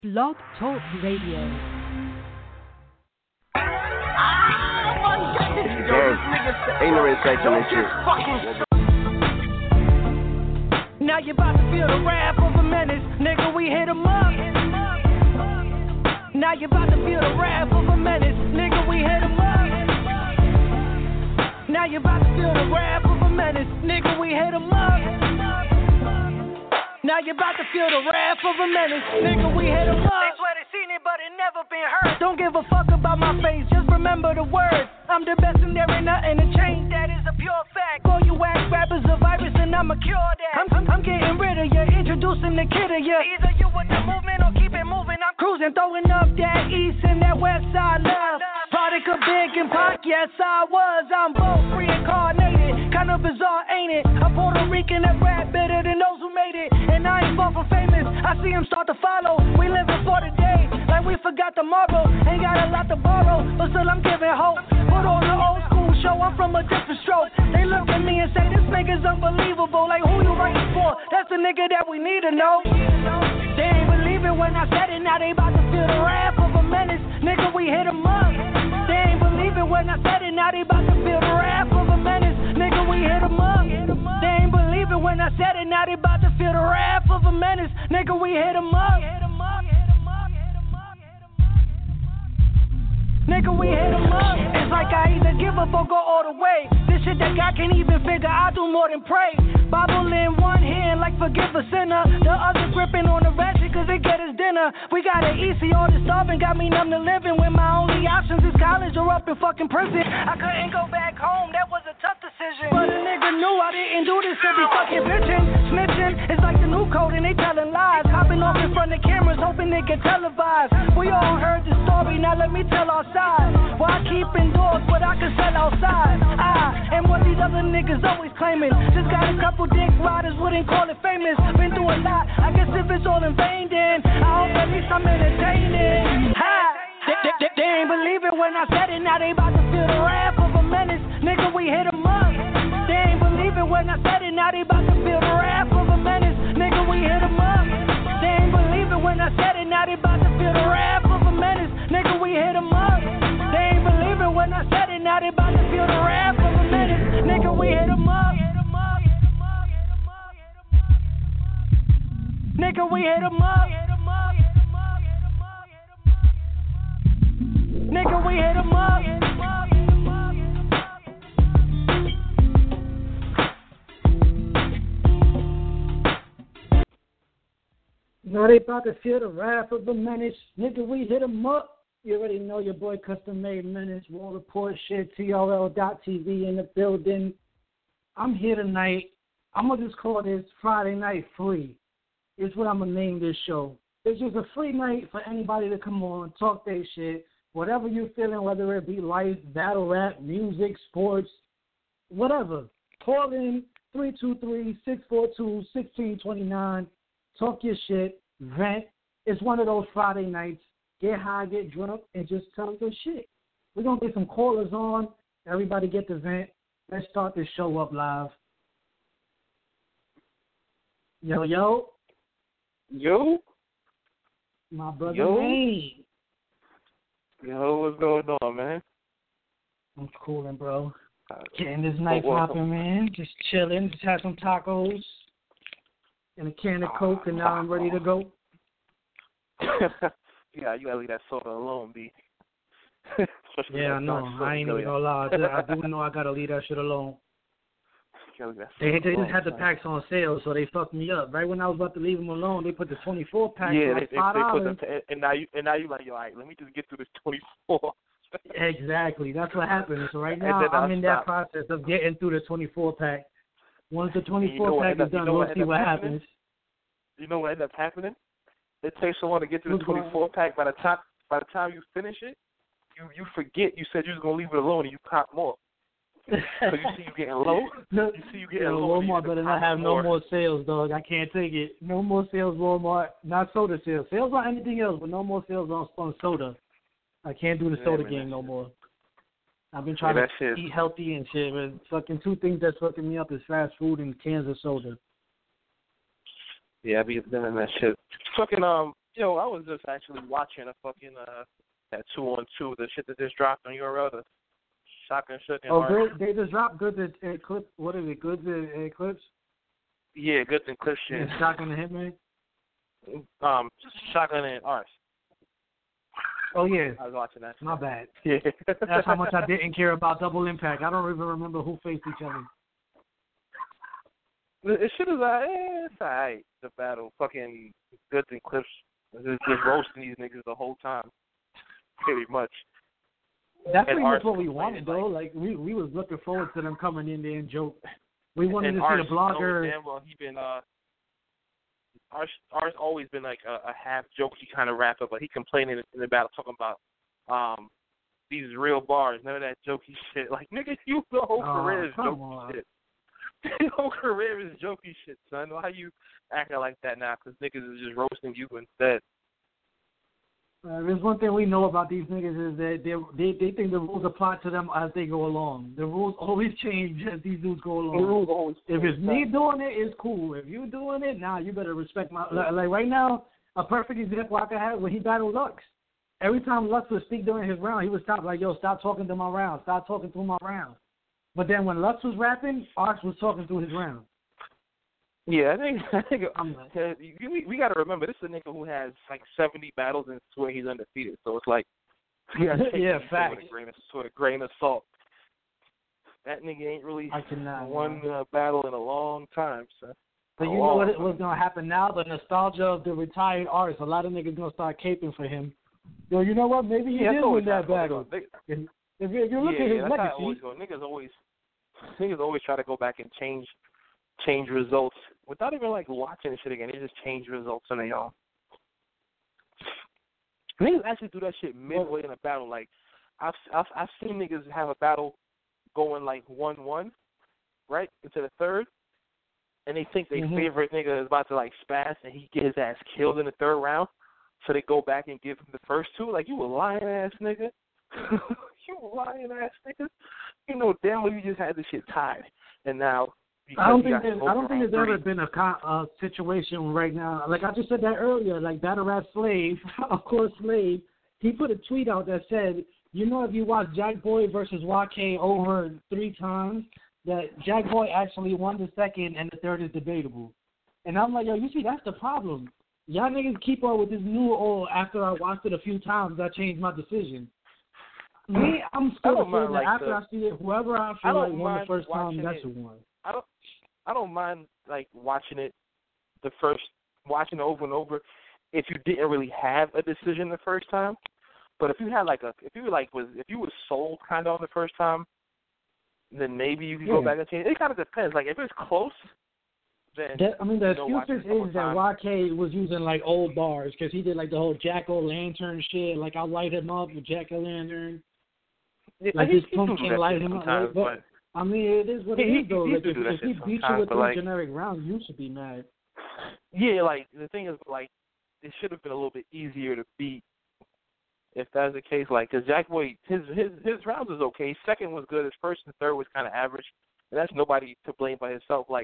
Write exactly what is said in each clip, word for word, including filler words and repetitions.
Blog Talk Radio. Gang, ignorant section and shit. Now you about to feel the wrath of a menace, nigga, we hit 'em up. Now you about to feel the wrath of a menace, nigga, we hit 'em up. Now you about to feel the wrath of a menace, nigga, we hit 'em up. Now you about to feel the wrath of a menace, nigga, we hit 'em up. They swear they seen it, but it never been heard. Don't give a fuck about my face, just remember the words. I'm the best and there ain't nothing to change, that is a pure fact. All you whack rappers a virus and I'ma cure that. I'm, I'm, I'm getting rid of you, introducing the kid of you. Either you with the movement or keep it moving. I'm cruising, throwing up that east and that west side love. Product of Big and Pac, yes I was. I'm both reincarnated, kind of bizarre, ain't it? A Puerto Rican that rap better than those who made it. And I ain't far from famous, I see them start to follow. We living for the day, like we forgot tomorrow. Ain't got a lot to borrow, but still I'm giving hope. Put on the old school show, I'm from a different stroke. They look at me and say, this nigga's unbelievable. Like who you writing for? That's the nigga that we need to know. They ain't believe it when I said it, now they about to feel the wrath of a menace. Nigga, we hit 'em up. They ain't believe it when I said it, now they about to feel the wrath of a menace. Nigga, we hit 'em up. They ain't believe it when I said it, now they about to feel the wrath of a menace. Nigga, we hit 'em up. Nigga, we hit 'em up. It's like I either give up or go all the way. This shit that God can't even figure, I do more than pray. Bible in one hand, like forgive a sinner. The other gripping on the ratchet, cause they get his dinner. We got it easy, all this starving got me numb to living. When my only options is college or up in fucking prison. I couldn't go back home, that was a tough decision. But a nigga knew I didn't do this to be fucking bitching. Snitching is like the new code and they telling lies. Hopping off in front of cameras, hoping they get televised. We all heard the story, now let me tell our side. Why I keep indoors what I can sell outside? I am what these other niggas always claiming. Just got a couple dick riders, wouldn't call it famous. Been through a lot, I guess if it's all in vain then I hope at least I'm entertaining. Ha! They, they, they, they ain't believe it when I said it, now they about to feel the wrath of a menace. Nigga, we hit 'em up. They ain't believe it when I said it, now they about to feel the wrath of a menace. Nigga, we hit 'em up. They ain't believe it when I said it, now they about to feel the wrath of a menace. Nigga, we hit 'em up. They ain't believe it when I said it, now they about to feel the wrath of a menace. Nigga, we hit 'em up. Nigga, we hit 'em up. Nigga, we hit 'em up. Now they about to feel the wrath of the menace. Nigga, we hit 'em up. You already know your boy Custom Made Menace, War Report shit, T R L dot T V in the building. I'm here tonight. I'm going to just call this Friday Night Free. It's what I'm going to name this show. It's just a free night for anybody to come on, talk their shit, whatever you're feeling, whether it be life, battle rap, music, sports, whatever. Call in three two three, six four two, one six two nine. Talk your shit, vent. It's one of those Friday nights. Get high, get drunk, and just tell your shit. We're going to get some callers on. Everybody get the vent. Let's start this show up live. Yo, yo. Yo. My brother Yo. Wayne. Yo, what's going on, man? I'm cooling, bro. Uh, Getting this night well, popping, man. Just chilling. Just had some tacos and a can of Coke, and now I'm ready to go. Yeah, you gotta leave that soda alone, B. Yeah, I know. I ain't even gonna lie. I do, I do know I gotta leave that shit alone. They, they just had the packs on sale, so they fucked me up. Right when I was about to leave them alone, they put the twenty-four pack yeah, for like they, five dollars. they put the, and now you and now you like, yo, all right, let me just get through this twenty-four. Exactly, that's what happened. So right now I'm in that process of getting through the twenty-four pack. Once the twenty-four pack is done, we'll see what happens. You know what ended up happening? It takes so long to get through the twenty-four pack. By the time by the time you finish it, you you forget you said you was gonna leave it alone, and you cop more. So you see you getting low. No, you see you getting yeah, low. Walmart better not have more. no more sales, dog. I can't take it. No more sales, Walmart. Not soda sales. Sales on anything else, but no more sales on, on soda. I can't do the yeah, soda man, game no shit. more. I've been trying yeah, to shit. eat healthy and shit, but fucking two things that's fucking me up is fast food and cans of soda. Yeah, I be doing that shit. Fucking um, Yo, I was just actually watching a fucking uh that two on two, the shit that just dropped on U R L, the Shotgun Shook and Oh, Art. good. They just dropped Goods at Eclipse. What is it? Goods at Eclipse? Yeah, Goods and Cliff shit. Yeah, Shotgun and Hitman. Um, Shotgun and Art. Oh yeah. I was watching that. My bad. Yeah. That's how much I didn't care about Double Impact. I don't even remember who faced each other. It should have like, eh, it's alright. The battle, fucking Goods and Cliffs, just, just roasting these niggas the whole time, pretty much. That's pretty much Art what we wanted, though. Like, we we was looking forward to them coming in there and joke. We wanted and to Art, see the blogger. Damn well, he been uh, Art's, Art's always been like a, a half jokey kind of rapper, but he complaining in the battle talking about um these real bars, none of that jokey shit. Like, nigga, you the whole Oh, career is come jokey on. shit. Your whole career is jokey shit, son. Why you acting like that now? Because niggas is just roasting you instead. Uh, there's one thing we know about these niggas is that they they they think the rules apply to them as they go along. The rules always change as these dudes go along. The rules always If it's me doing it, it's cool. If you doing it, now nah, you better respect my. Like, like right now, a perfect example I could have when he battled Lux. Every time Lux would speak during his round, he would stop like, "Yo, stop talking to my round. Stop talking through my round." But then when Lux was rapping, Arts was talking through his round. Yeah, I think I think I'm uh, we, we got to remember this is a nigga who has like seventy battles and swear he's undefeated. So it's like we got to take yeah, this facts. with a grain of sort of grain of salt. That nigga ain't really I cannot, won uh, battle in a long time. So. But you know what it, what's gonna happen now? The nostalgia of the retired artist. A lot of niggas gonna start caping for him. Yo, you know what? Maybe he yeah, did win that battle. They, if, if, you, if you look yeah, at his yeah, that's how it legacy, always go. Niggas always niggas always try to go back and change change results without even like watching the shit again. They just change results on their own. Niggas actually do that shit midway in a battle. Like I've I've, I've seen niggas have a battle going like one one, right into the third, and they think their mm-hmm. favorite nigga is about to like spaz and he get his ass killed in the third round, so they go back and give him the first two. Like, you a lying ass nigga, you a lying ass nigga. You know damn well you just had this shit tied, and now. I don't think there's, I don't think there's ever been a uh, situation right now. Like I just said that earlier. Like Battle Rap Slave, of course, Slave. He put a tweet out that said, "You know, if you watch Jack Boy versus Y K over three times, that Jack Boy actually won the second and the third is debatable." And I'm like, yo, you see, that's the problem. Y'all niggas keep on with this new old. After I watched it a few times, I changed my decision. Me, I'm still feeling that like after the, I see it, whoever I feel I like won the first time, that's who won. I don't, I don't mind like watching it, the first, watching it over and over, if you didn't really have a decision the first time. But if you had like a, if you like was, if you were sold kind of on the first time, then maybe you can yeah. go back and change. It kind of depends. Like if it's close, then that, I mean the excuses is that times. Y K was using like old bars because he did like the whole Jack O' Lantern shit. Like I light him up with Jack O' Lantern. Yeah, like he, his punk can't light him up. Like, but, but I mean, it is what it he, is, though. He, like, he if if he beat you with those like, generic rounds, you should be mad. Yeah, like, the thing is, like, it should have been a little bit easier to beat if that's the case. Like, because Jack Boy, his, his his rounds was okay. His second was good. His first and third was kind of average. And that's nobody to blame by himself. Like,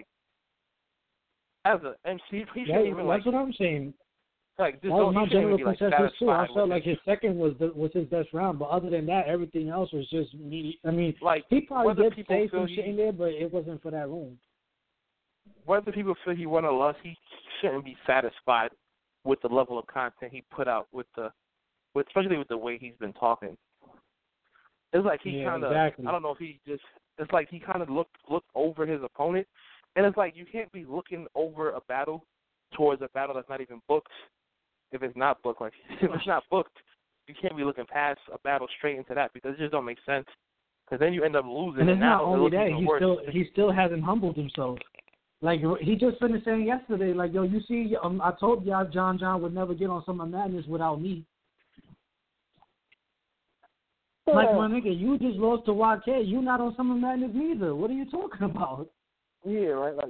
as an M C, he shouldn't yeah, even, That's like, what I'm saying. Like, that was my general be, like, consensus, too. I felt with like his second was the, was his best round, but other than that, everything else was just me. I mean, like, he probably did say some he, shit in there, but it wasn't for that room. Whether people feel he won or lost, he shouldn't be satisfied with the level of content he put out, with the, with especially with the way he's been talking. It's like he yeah, kind of, exactly. I don't know if he just, it's like he kind of looked looked over his opponent, and it's like you can't be looking over a battle towards a battle that's not even booked. If it's not booked, like if it's not booked, you can't be looking past a battle straight into that because it just don't make sense. Because then you end up losing. And it's and now not only that, he worse. still he still hasn't humbled himself. Like he just finished saying yesterday, like yo, you see, um, I told y'all John John would never get on Summer Madness without me. Yeah. Like my nigga, you just lost to Y K. You not on Summer Madness neither. What are you talking about? Yeah, right. Like.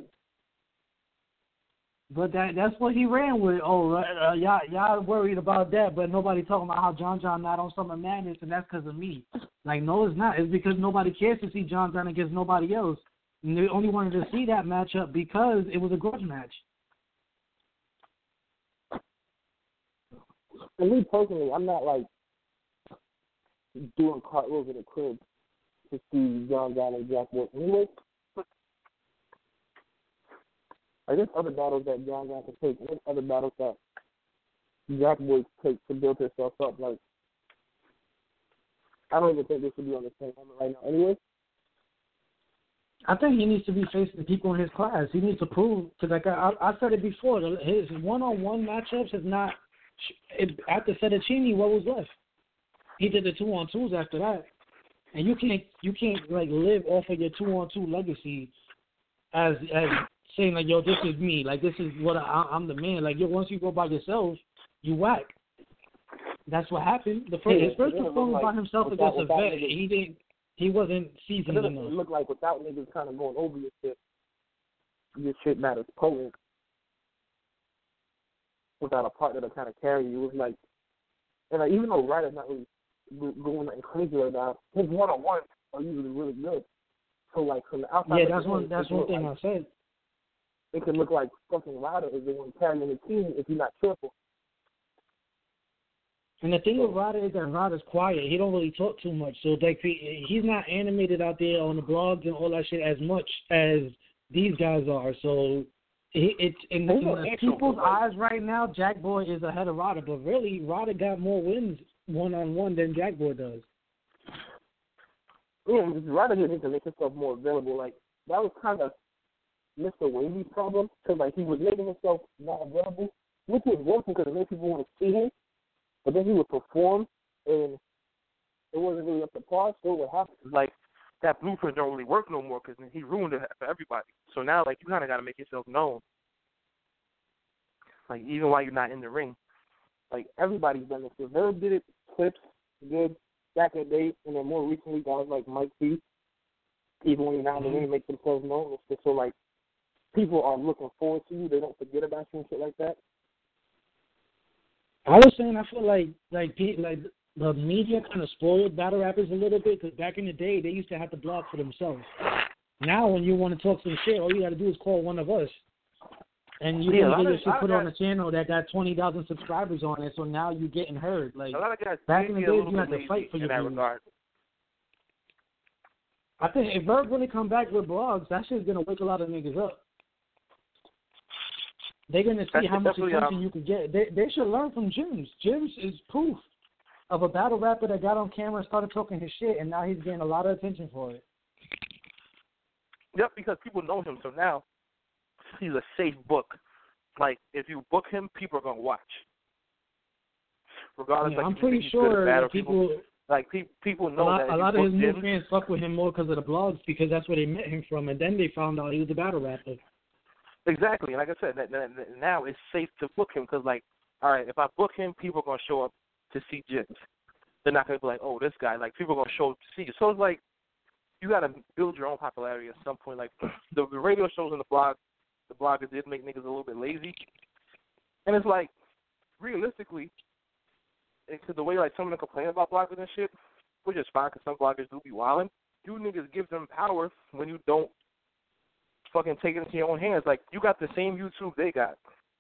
But that that's what he ran with. Oh, uh, y'all, y'all worried about that, but nobody talking about how John John not on Summer Madness, and that's because of me. Like, no, it's not. It's because nobody cares to see John John against nobody else. And they only wanted to see that matchup because it was a grudge match. And me personally, I'm not like doing cartwheels in the crib to see John John and Jack Boy. Anyway, I guess other battles that John John can take, there's other battles that Jack Boy take to build himself up. Like, I don't even think they should be on the same moment right now. Anyway, I think he needs to be facing the people in his class. He needs to prove, because like I, I said it before, his one-on-one matchups is not, it, after Fettuccine, what was left? He did the two-on-twos after that. And you can't, you can't like, live off of your two-on-two legacy as as saying, like, yo, this is me. Like, this is what I, I'm the man. Like, yo, once you go by yourself, you whack. That's what happened. The first, yeah, his first performance like, by himself without, against a vet, niggas, he didn't, he wasn't seasoned it enough. It looked like without niggas kind of going over your shit, your shit matters potent. Without a partner to kind of carry you, it was like, and like, even though Ryder's not really going nothing crazy right now, his one-on-ones are usually really good. So like from the outside, yeah, that's one. That's one thing like, I said. It can look like something Ryder is the one carrying the team if you're not careful. And the thing with Ryder is that Ryder's quiet. He don't really talk too much. So like he, he's not animated out there on the blogs and all that shit as much as these guys are. So it, it's in, in the people's eyes right now, Jack Boy is ahead of Ryder. But really, Ryder got more wins one on one than Jack Boy does. Yeah, Ryder just needs to make himself more available. Like that was kind of Mister Wavy's problem, because like he was making himself not available, which was working because it made people want to see him. But then he would perform, and it wasn't really up to par. So what happened? Like that blueprint don't really work no more because he ruined it for everybody. So now, like you kind of got to make yourself known. Like even while you're not in the ring, like everybody's done this. So Verb did it, Clips did back in the day, and then more recently, guys like Mike P. Even when you're not in the ring, make themselves known. It's just so like people are looking forward to you. They don't forget about you and shit like that. I was saying I feel like like like the media kind of spoiled battle rappers a little bit because back in the day they used to have to blog for themselves. Now when you want to talk some shit, all you got to do is call one of us, and you yeah, can get your shit put guys, on a channel that got twenty thousand subscribers on it. So now you're getting heard. Like a lot of guys back in the days, you had to fight for your that views. regard. I think if Verb really come back with blogs, that shit's gonna wake a lot of niggas up. They're going to see That's how much attention um, you can get. They they should learn from Jims. Jims is proof of a battle rapper that got on camera and started talking his shit, and now he's getting a lot of attention for it. Yep, because people know him. So now he's a safe book. Like, if you book him, people are going to watch. Regardless, yeah, like, I'm pretty sure that people, people, like, pe- people know a lot, that. A lot of his new Jims, fans fuck with him more because of the blogs, because that's where they met him from, and then they found out he was a battle rapper. Exactly. And like I said, that, that, that now it's safe to book him because, like, all right, if I book him, people are going to show up to see Jims. They're not going to be like, oh, this guy. Like, people are going to show up to see you. So it's like you got to build your own popularity at some point. Like, the, the radio shows and the blog, the bloggers did make niggas a little bit lazy. And it's like, realistically, because the way, like, some of them complain about bloggers and shit, which is fine because some bloggers do be wilding, you niggas give them power when you don't fucking take it into your own hands. Like, you got the same YouTube they got.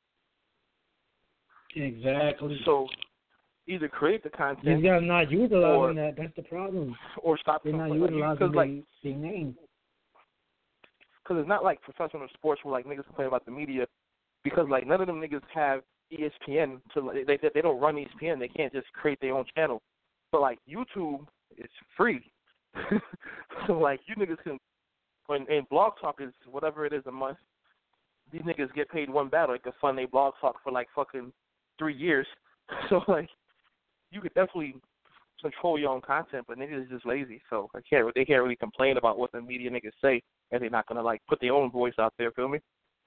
Exactly. So, either create the content. These guys not utilizing or, that. That's the problem. Or stop. They're not like, utilizing like, their name. Because it's not like professional sports where, like, niggas complain about the media. Because, like, none of them niggas have E S P N. To, they, they, they don't run E S P N. They can't just create their own channel. But, like, YouTube is free. So, like, you niggas can, when in Blog Talk is whatever it is a month, these niggas get paid one battle. They can fund their Blog Talk for, like, fucking three years. So, like, you could definitely control your own content, but niggas is just lazy. So, I can't, they can't really complain about what the media niggas say, and they're not going to, like, put their own voice out there, feel me?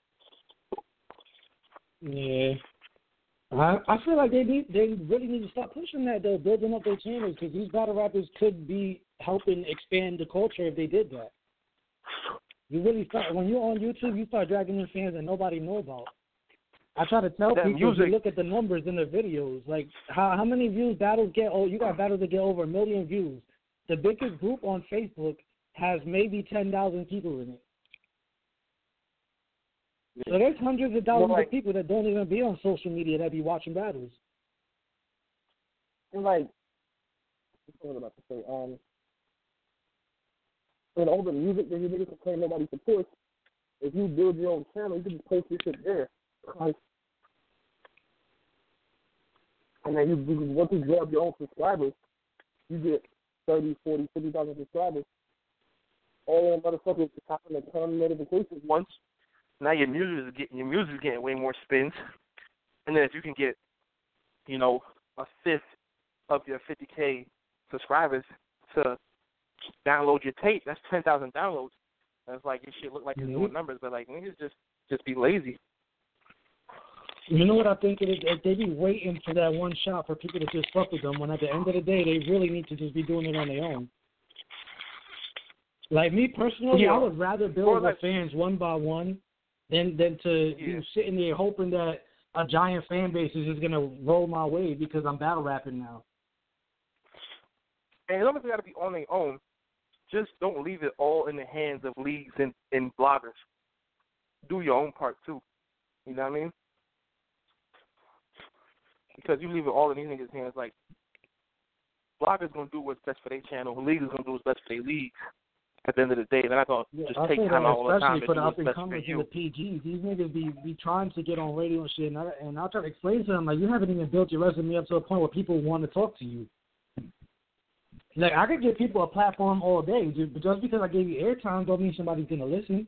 Yeah. I I feel like they need they really need to stop pushing that, though, building up their channels, because these battle rappers could be helping expand the culture if they did that. You really start, when you're on YouTube, you start dragging in fans that nobody know about. I try to tell that people, music, you look at the numbers in the videos, like how how many views battles get. Oh, you got battles that get over a million views. The biggest group on Facebook has maybe ten thousand people in it. So there's hundreds of thousands well, like, of people that don't even be on social media that be watching battles. And like, what was I about to say? Um, and all the music that you niggas complain nobody supports. If you build your own channel, you can just post your shit there. Like, and then you, you once you grab your own subscribers, you get thirty, forty, fifty thousand subscribers. All them motherfuckers just happen to turn notifications once. Now your music is getting your music is getting way more spins, and then if you can get, you know, a fifth of your fifty K subscribers to download your tape, that's ten thousand downloads. That's like your shit look like it's mm-hmm. doing numbers, but like niggas just just be lazy. You know what I think it is? They be waiting for that one shot for people to just fuck with them. When at the end of the day, they really need to just be doing it on their own. Like me personally, yeah. I would rather build with fans one by one than than to yeah. be sitting there hoping that a giant fan base is just gonna roll my way because I'm battle rapping now. And as long as they gotta be on their own, just don't leave it all in the hands of leagues and, and bloggers. Do your own part too. You know what I mean? Because you leave it all in these niggas' hands, like bloggers gonna do what's best for their channel, leagues gonna do what's best for their leagues. At the end of the day, they're not gonna yeah, just I take time out all the time. Especially for the up and for comers you. and the P Gs, these niggas be be trying to get on radio and shit, and I and I try to explain to them like you haven't even built your resume up to a point where people want to talk to you. Like I could give people a platform all day, but just because I gave you airtime don't mean somebody's gonna listen.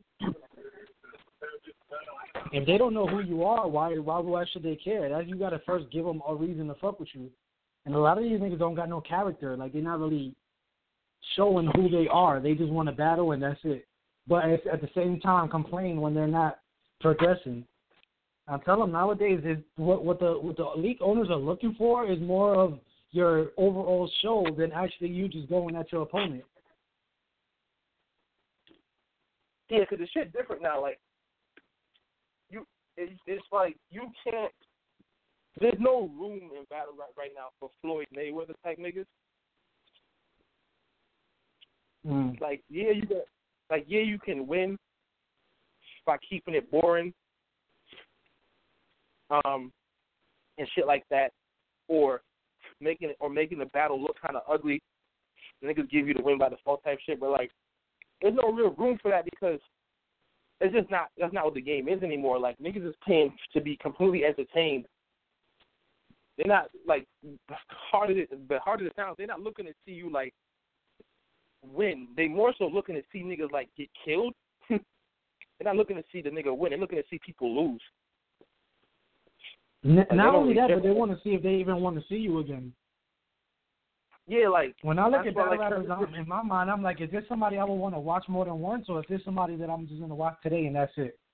If they don't know who you are, why why why should they care? That you gotta first give them a reason to fuck with you. And a lot of these niggas don't got no character. Like they're not really showing who they are. They just want to battle and that's it. But at the same time, complain when they're not progressing. I tell them nowadays is what what the what the league owners are looking for is more of your overall show than actually you just going at your opponent. Yeah, because the shit different now. Like you, it's, it's like you can't. There's no room in battle right right now for Floyd Mayweather type niggas. Mm. Like yeah, you got, like yeah, you can win by keeping it boring, um, and shit like that, or making it or making the battle look kind of ugly. Niggas give you the win by default type shit, but like, there's no real room for that because it's just not. That's not what the game is anymore. Like niggas is paying to be completely entertained. They're not like hard as it, but hard as it sounds. They're not looking to see you like win. They more so looking to see niggas like get killed. They're not looking to see the nigga win. They're looking to see people lose. N- like, not only that, care. but they want to see if they even want to see you again. Yeah, like when I look at battle like, rappers, I'm, in my mind, I'm like, is this somebody I would want to watch more than once, or is this somebody that I'm just gonna watch today and that's it?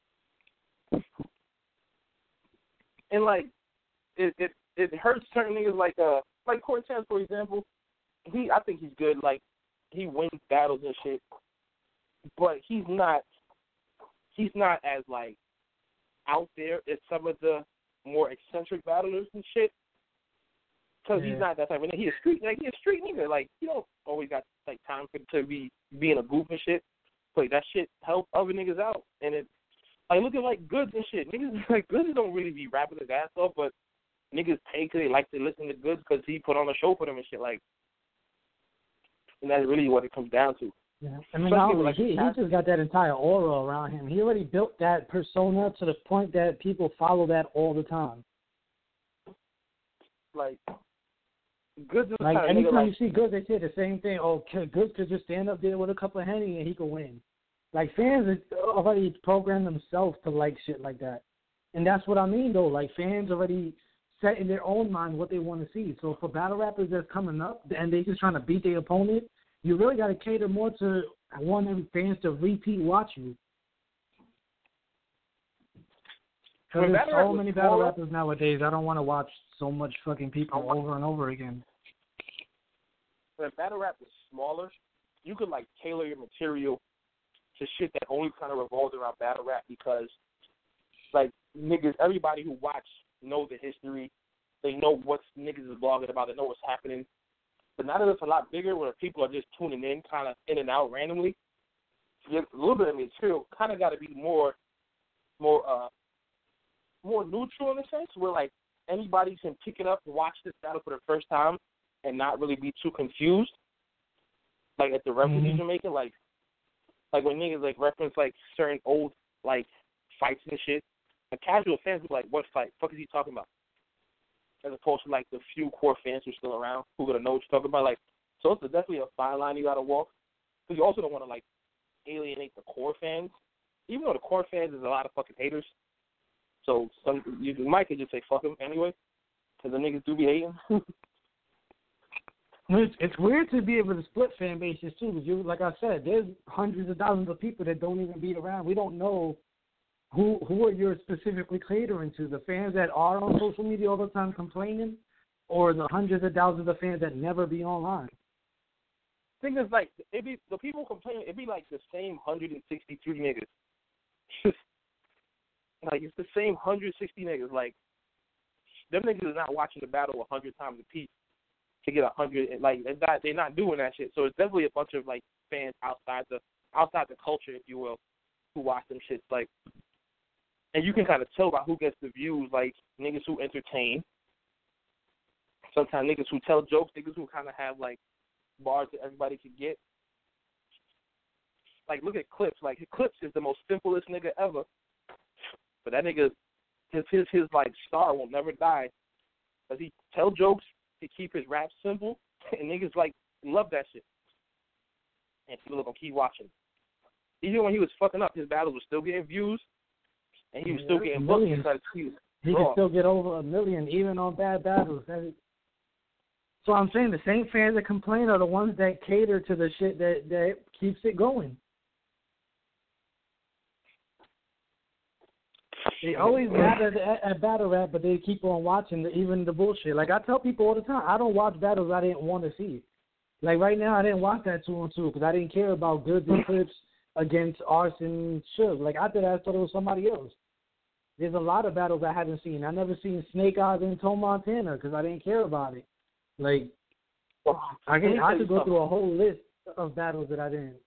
And like, it it, it hurts certain niggas like uh like Cortez, for example. He I think he's good. Like he wins battles and shit, but he's not he's not as like out there as some of the more eccentric battlers and shit. Because yeah. he's not that type of nigga. He's a street, like, he's a street nigga. Like, you don't always got, like, time for to be being a goof and shit. Like, that shit help other niggas out. And it, like, look at, like, Goods and shit. Niggas, like, Goods don't really be rapping his ass off, but niggas pay because they like to listen to Goods because he put on a show for them and shit. Like, and that's really what it comes down to. Yeah. I mean, not only, like, he, he just got that entire aura around him. He already built that persona to the point that people follow that all the time. Like, Goods is like kind of anytime nigga, you see Goods, they say the same thing. Oh, Goods could just stand up there with a cup of Henny and he could win. Like fans already programmed themselves to like shit like that, and that's what I mean though. Like fans already set in their own mind what they want to see. So for battle rappers that's coming up and they just trying to beat their opponent, you really got to cater more to wanting fans to repeat watch you. Because there's so many battle smaller, rappers nowadays, I don't want to watch so much fucking people over and over again. When battle rap was smaller, you could, like, tailor your material to shit that only kind of revolves around battle rap because, like, niggas, everybody who watch know the history. They know what niggas is blogging about. They know what's happening. But now that it's a lot bigger where people are just tuning in kind of in and out randomly, a little bit of material kind of got to be more, more, uh, more neutral in a sense, where like anybody can pick it up and watch this battle for the first time and not really be too confused, like at the references mm-hmm. you're making, like like when niggas like reference like certain old like fights and shit, the casual fans be like, what fight? Fuck is he talking about? As opposed to like the few core fans who are still around who gonna know what you're talking about. Like, so it's definitely a fine line you gotta walk, because you also don't want to like alienate the core fans, even though the core fans is a lot of fucking haters. So some you might could just say fuck them anyway, because the niggas do be hating. It's, it's weird to be able to split fan bases too, because you, like I said, there's hundreds of thousands of people that don't even be around. We don't know who who are you specifically catering to, the fans that are on social media all the time complaining, or the hundreds of thousands of fans that never be online. Thing is, like, it be the people complaining. It be like the same one hundred sixty-three niggas. Like it's the same one hundred sixty niggas. Like them niggas is not watching the battle a hundred times a piece to get a hundred. Like they're not, they're not doing that shit. So it's definitely a bunch of like fans outside the outside the culture, if you will, who watch them shits. Like, and you can kind of tell by who gets the views. Like niggas who entertain. Sometimes niggas who tell jokes. Niggas who kind of have like bars that everybody could get. Like look at Clips. Like Clips is the most simplest nigga ever. But that nigga, his his his like star will never die, cause he tell jokes, he keep his rap simple, and niggas like love that shit. And people are gonna keep watching. Even when he was fucking up, his battles were still getting views, and he was still getting booked because he was He can still get over a million even on bad battles. So I'm saying the same fans that complain are the ones that cater to the shit that that keeps it going. They always mad at, at, at battle rap, but they keep on watching the, even the bullshit. Like I tell people all the time, I don't watch battles I didn't want to see. Like right now, I didn't watch that two on two because I didn't care about Goods and Clips against Arson Suge. Like after that, I thought it was somebody else. There's a lot of battles I haven't seen. I never seen Snake Eyes and Toe Montana because I didn't care about it. Like I can I could go through a whole list of battles that I didn't.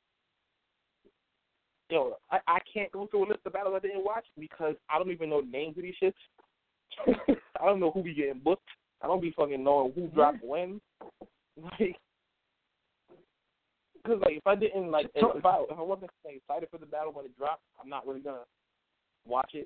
Yo, I, I can't go through a list of battles I didn't watch because I don't even know the names of these shits. I don't know who be getting booked. I don't be fucking knowing who dropped when. Like, because like if I didn't like if I if I wasn't like, excited for the battle when it dropped, I'm not really gonna watch it.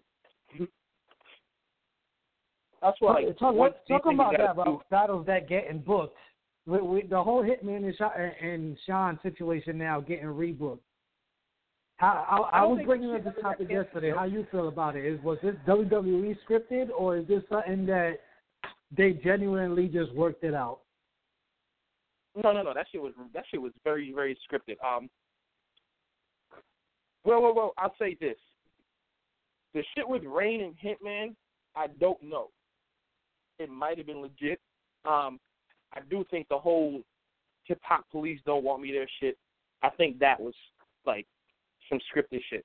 That's why. Like, talk, what talk about that, about do. battles that getting booked. With, with the whole Hitman and Sean, and Sean situation now getting rebooked. How, I, I, I was bringing up this topic yesterday. How you feel about it? Is was this W W E scripted, or is this something that they genuinely just worked it out? No, no, no. That shit was that shit was very, very scripted. Um. Well, well, well. I'll say this: the shit with Rain and Hitman, I don't know. It might have been legit. Um, I do think the whole hip hop police don't want me there shit. I think that was like some scripted shit.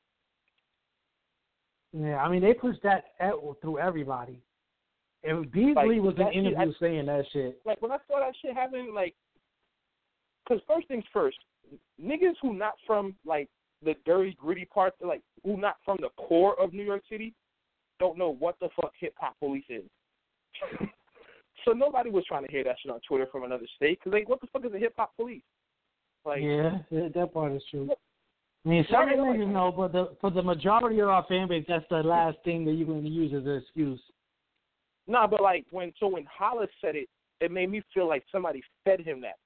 Yeah, I mean they pushed that at, through everybody. And Beasley like, was in an interview I, saying that shit. Like when I saw that shit happen, like, because first things first, niggas who not from like the dirty gritty parts, like who not from the core of New York City, don't know what the fuck hip hop police is. So nobody was trying to hear that shit on Twitter from another state because like, what the fuck is a hip hop police? Like, yeah, that part is true. I mean, some niggas know, but the, for the majority of our fan base, that's the last thing that you're going to use as an excuse. Nah, but like when so when Hollis said it, it made me feel like somebody fed him that.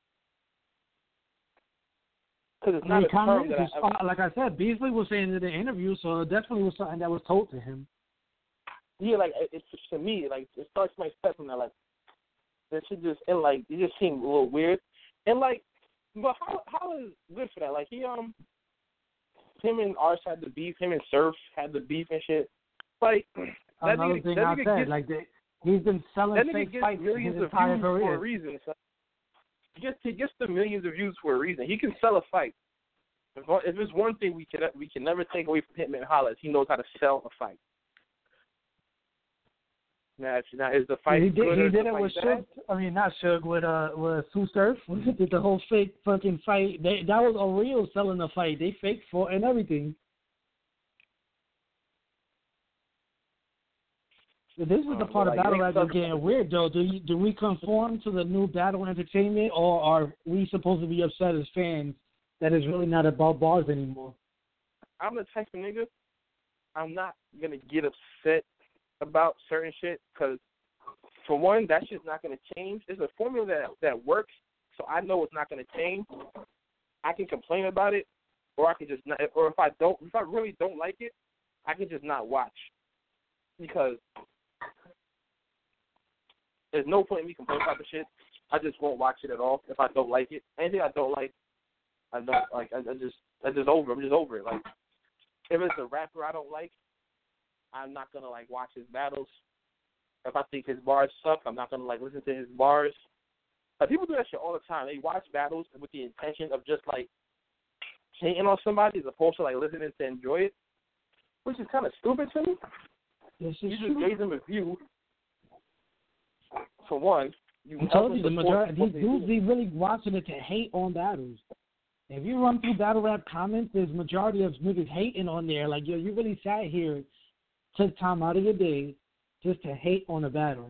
Because it's not a term that I, I, like I said, Beasley was saying in the interview, so it definitely was something that was told to him. Yeah, like it, it's to me, like it starts my step from that, like that shit just and like it just seemed a little weird, and like, but how how is good for that? Like he um, him and Ars had the beef, him and Surf had the beef and shit. Like that another nigga, thing that I nigga said, gets, like they, he's been selling that fake nigga gets fights millions his of entire views career for a reason. So he gets he gets the millions of views for a reason. He can sell a fight. If, if there's one thing we can we can never take away from Hitman Hollis, he knows how to sell a fight. Now, now is the fight he did, good he or did the it fight with bad? Suge. I mean, not Suge, with uh, with Sue Surf. He did the whole fake fucking fight. They, that was a real selling the fight. They faked for and everything. This is the part like, of battle rap that's getting weird, though. Do you, do we conform to the new battle entertainment, or are we supposed to be upset as fans that it's really not about bars anymore? I'm the type of nigga, I'm not going to get upset about certain shit because, for one, that shit's not going to change. It's a formula that, that works, so I know it's not going to change. I can complain about it, or I can just not, or if I don't, if I really don't like it, I can just not watch because there's no point in me complaining about the shit. I just won't watch it at all if I don't like it. Anything I don't like, I don't like. I, I just, I just over. I'm just over it. Like, if it's a rapper I don't like, I'm not gonna like watch his battles. If I think his bars suck, I'm not gonna like listen to his bars. Like, people do that shit all the time. They watch battles with the intention of just like hating on somebody as opposed to like listening to enjoy it, which is kind of stupid to me. Yes, you just true. Gave them a view. For one, you I told you the majority these dudes be really watching it to hate on battles. If you run through battle rap comments, there's majority of niggas hating on there. Like, yo, you really sat here, took time out of your day just to hate on a battle.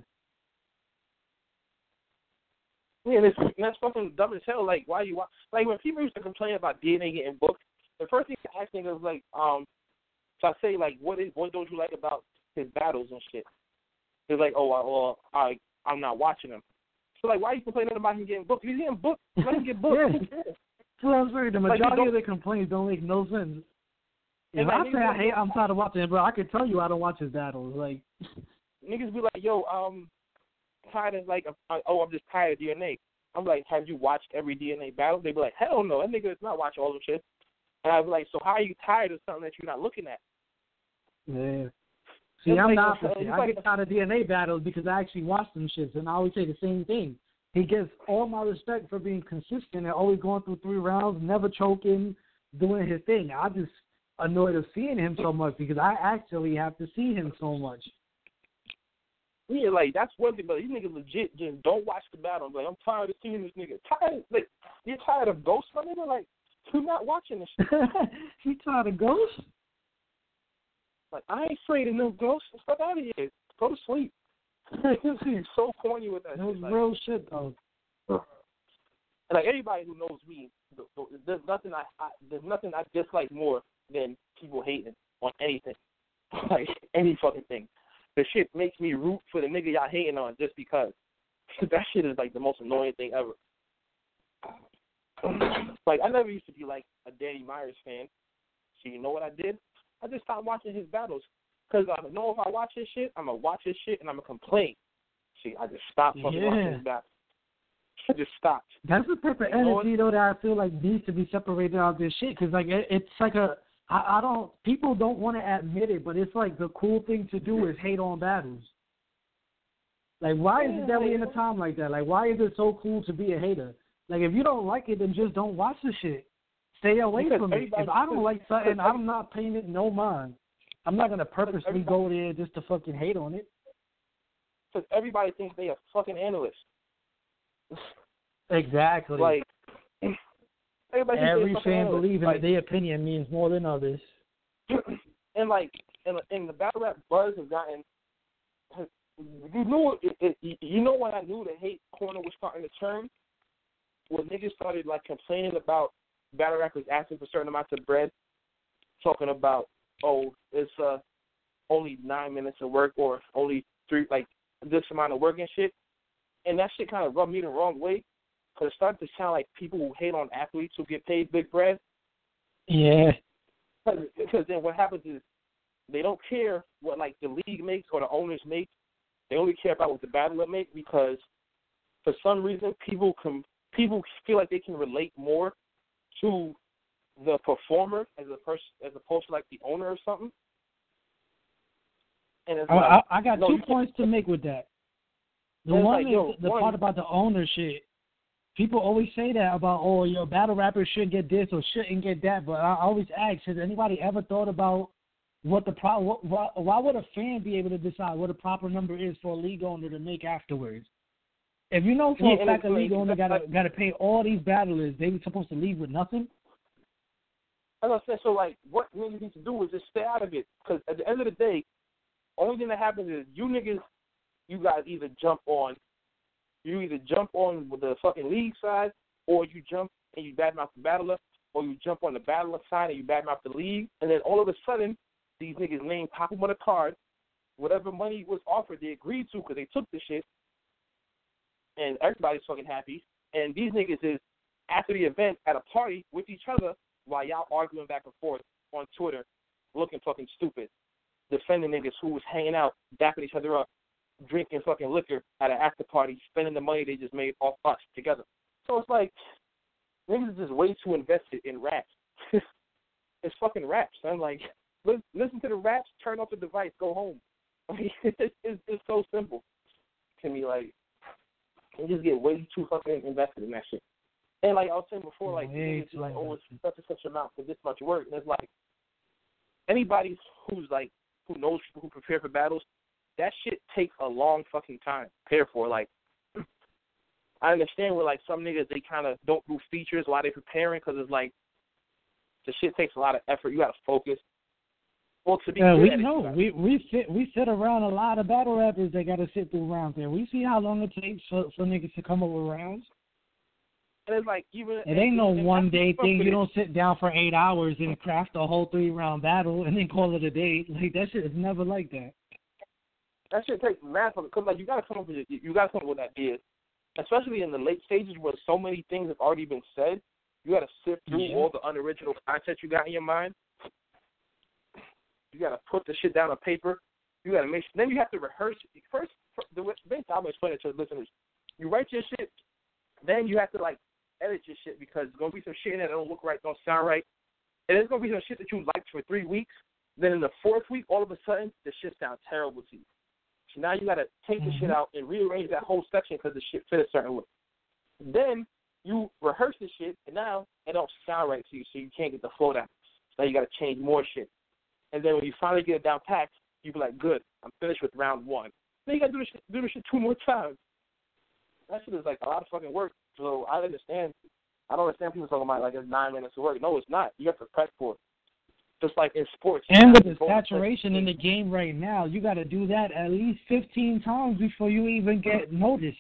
Yeah, that's, that's fucking dumb as hell. Like, why you watch? Like, when people used to complain about D N A getting booked, the first thing I ask niggas was like, um, so I say like, what is what don't you like about his battles and shit? They're like, oh, well, I I'm not watching him. So like, why are you complaining about him getting booked? If he's getting booked, let him get booked. Yeah. Well, I'm sorry, the majority like, of the complaints don't make no sense. If I say I hate, I'm tired of watching it, bro. I can tell you I don't watch his battles. Like, niggas be like, yo, um, tired of like, uh, oh, I'm just tired of D N A. I'm like, have you watched every D N A battle? They be like, hell no, that nigga is not watching all them shit. And I be like, so how are you tired of something that you're not looking at? Yeah. See, it's I'm like, not opposite. I get tired of D N A battles because I actually watch them shits, and I always say the same thing. He gets all my respect for being consistent and always going through three rounds, never choking, doing his thing. I just annoyed of seeing him so much because I actually have to see him so much. Yeah, like, that's one thing, but these niggas legit just don't watch the battle. Like, I'm tired of seeing this nigga. Tired, like, you're tired of Ghost, my nigga? Like, you're not watching this shit. You tired of Ghost? Like, I ain't afraid of no Ghost. Fuck out of here. Go to sleep. He's so corny with that. That was shit. Like, real shit, though. And like, everybody who knows me, there's nothing I, I there's nothing I dislike more than people hating on anything, like any fucking thing. The shit makes me root for the nigga y'all hating on just because. That shit is like the most annoying thing ever. Like, I never used to be like a Danny Myers fan. So you know what I did? I just stopped watching his battles. Because I know if I watch his shit, I'm going to watch his shit and I'm going to complain. See, I just stopped fucking yeah. watching his battles. I just stopped. That's the type of energy, though, that I feel like needs to be separated out of this shit. Because, like, it, it's like a, I, I don't, people don't want to admit it, but it's like the cool thing to do is hate on battles. Like, why is it that we in a time like that? Like, why is it so cool to be a hater? Like, if you don't like it, then just don't watch the shit. Stay away because from it. If I don't like something, I'm not paying it no mind. I'm not going to purposely go there just to fucking hate on it. Because everybody thinks they a fucking analyst. Exactly. Like, everybody every fan believes believing like, that their opinion means more than others. And like, and, and the battle rap buzz has gotten. Has, you knew it, it, you know when I knew the hate corner was starting to turn, when niggas started like complaining about battle rappers asking for certain amounts of bread, talking about, oh, it's uh only nine minutes of work or only three, like this amount of work and shit. And that shit kind of rubbed me the wrong way because it started to sound like people who hate on athletes who get paid big bread. Yeah. Because then what happens is they don't care what like the league makes or the owners make. They only care about what the battler makes because for some reason people can people feel like they can relate more to the performer as a person as opposed to like the owner or something. And it's I, like, I, I got no, two points to make with that. The one one like, is yo, the one, part about the owner shit. People always say that about, oh, your battle rappers should get this or shouldn't get that, but I always ask, has anybody ever thought about what the pro? What, why, why would a fan be able to decide what a proper number is for a league owner to make afterwards? If you know for yeah, a fact a league like, owner got to got to pay all these battlers, they were supposed to leave with nothing. As I said, so like what niggas need to do is just stay out of it because at the end of the day, only thing that happens is you niggas, you guys either jump on, you either jump on with the fucking league side, or you jump and you badmouth the battler, or you jump on the battler side and you badmouth the league, and then all of a sudden, these niggas' name pop up on a card. Whatever money was offered, they agreed to because they took the shit, and everybody's fucking happy. And these niggas is after the event at a party with each other while y'all arguing back and forth on Twitter, looking fucking stupid, defending niggas who was hanging out, dapping each other up, drinking fucking liquor at an after party, spending the money they just made off us together. So it's like, niggas is just way too invested in raps. It's fucking raps, son. Like, listen to the raps, turn off the device, go home. Like, it's, it's, it's so simple to me. Like, you just get way too fucking invested in that shit. And like I was saying before, like, it's like, oh, it's such and such amount for this much work. And it's like, anybody who's like, who knows, who prepare for battles, that shit takes a long fucking time to prepare for. Like, I understand where, like, some niggas, they kind of don't do features while they're preparing because it's like, the shit takes a lot of effort. You got to focus. Well, to be yeah, good we at know. it, we we sit we sit around a lot of battle rappers that got to sit through rounds there. We see how long it takes for, for niggas to come up with rounds. And it's like, even it ain't no one day thing. You it. don't sit down for eight hours and craft a whole three round battle and then call it a day. Like, that shit is never like that. That shit takes math because like you gotta come up with you gotta come up with ideas, especially in the late stages where so many things have already been said. You gotta sift through yeah. all the unoriginal content you got in your mind. You gotta put the shit down on paper. You gotta make. Then you have to rehearse it. First. The way I'm gonna explain it to the listeners. You write your shit, then you have to like edit your shit because there's gonna be some shit in there that don't look right, don't sound right, and there's gonna be some shit that you liked for three weeks. Then in the fourth week, all of a sudden, the shit sounds terrible to you. So now you gotta take the mm-hmm. shit out and rearrange that whole section because the shit fit a certain way. Then you rehearse the shit, and now it don't sound right to you, so you can't get the flow down. So now you gotta change more shit. And then when you finally get it down packed, you be like, good, I'm finished with round one. Then you got to do this shit, do this shit two more times. That shit is like a lot of fucking work. So I understand. I don't understand people talking about like it's nine minutes of work. No, it's not. You have to prep for it. Just like in sports. And with the saturation in the game right now, you got to do that at least fifteen times before you even get noticed.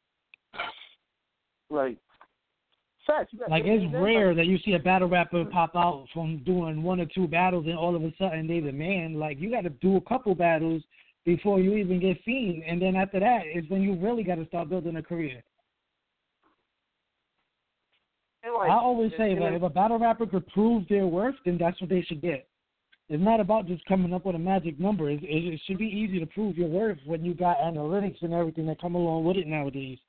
Like, Like, it's rare that you see a battle rapper pop out from doing one or two battles and all of a sudden they the man. Like, you got to do a couple battles before you even get seen. And then after that is when you really got to start building a career. Like, I always say that if a battle rapper could prove their worth, then that's what they should get. It's not about just coming up with a magic number. It, it, it should be easy to prove your worth when you got analytics and everything that come along with it nowadays.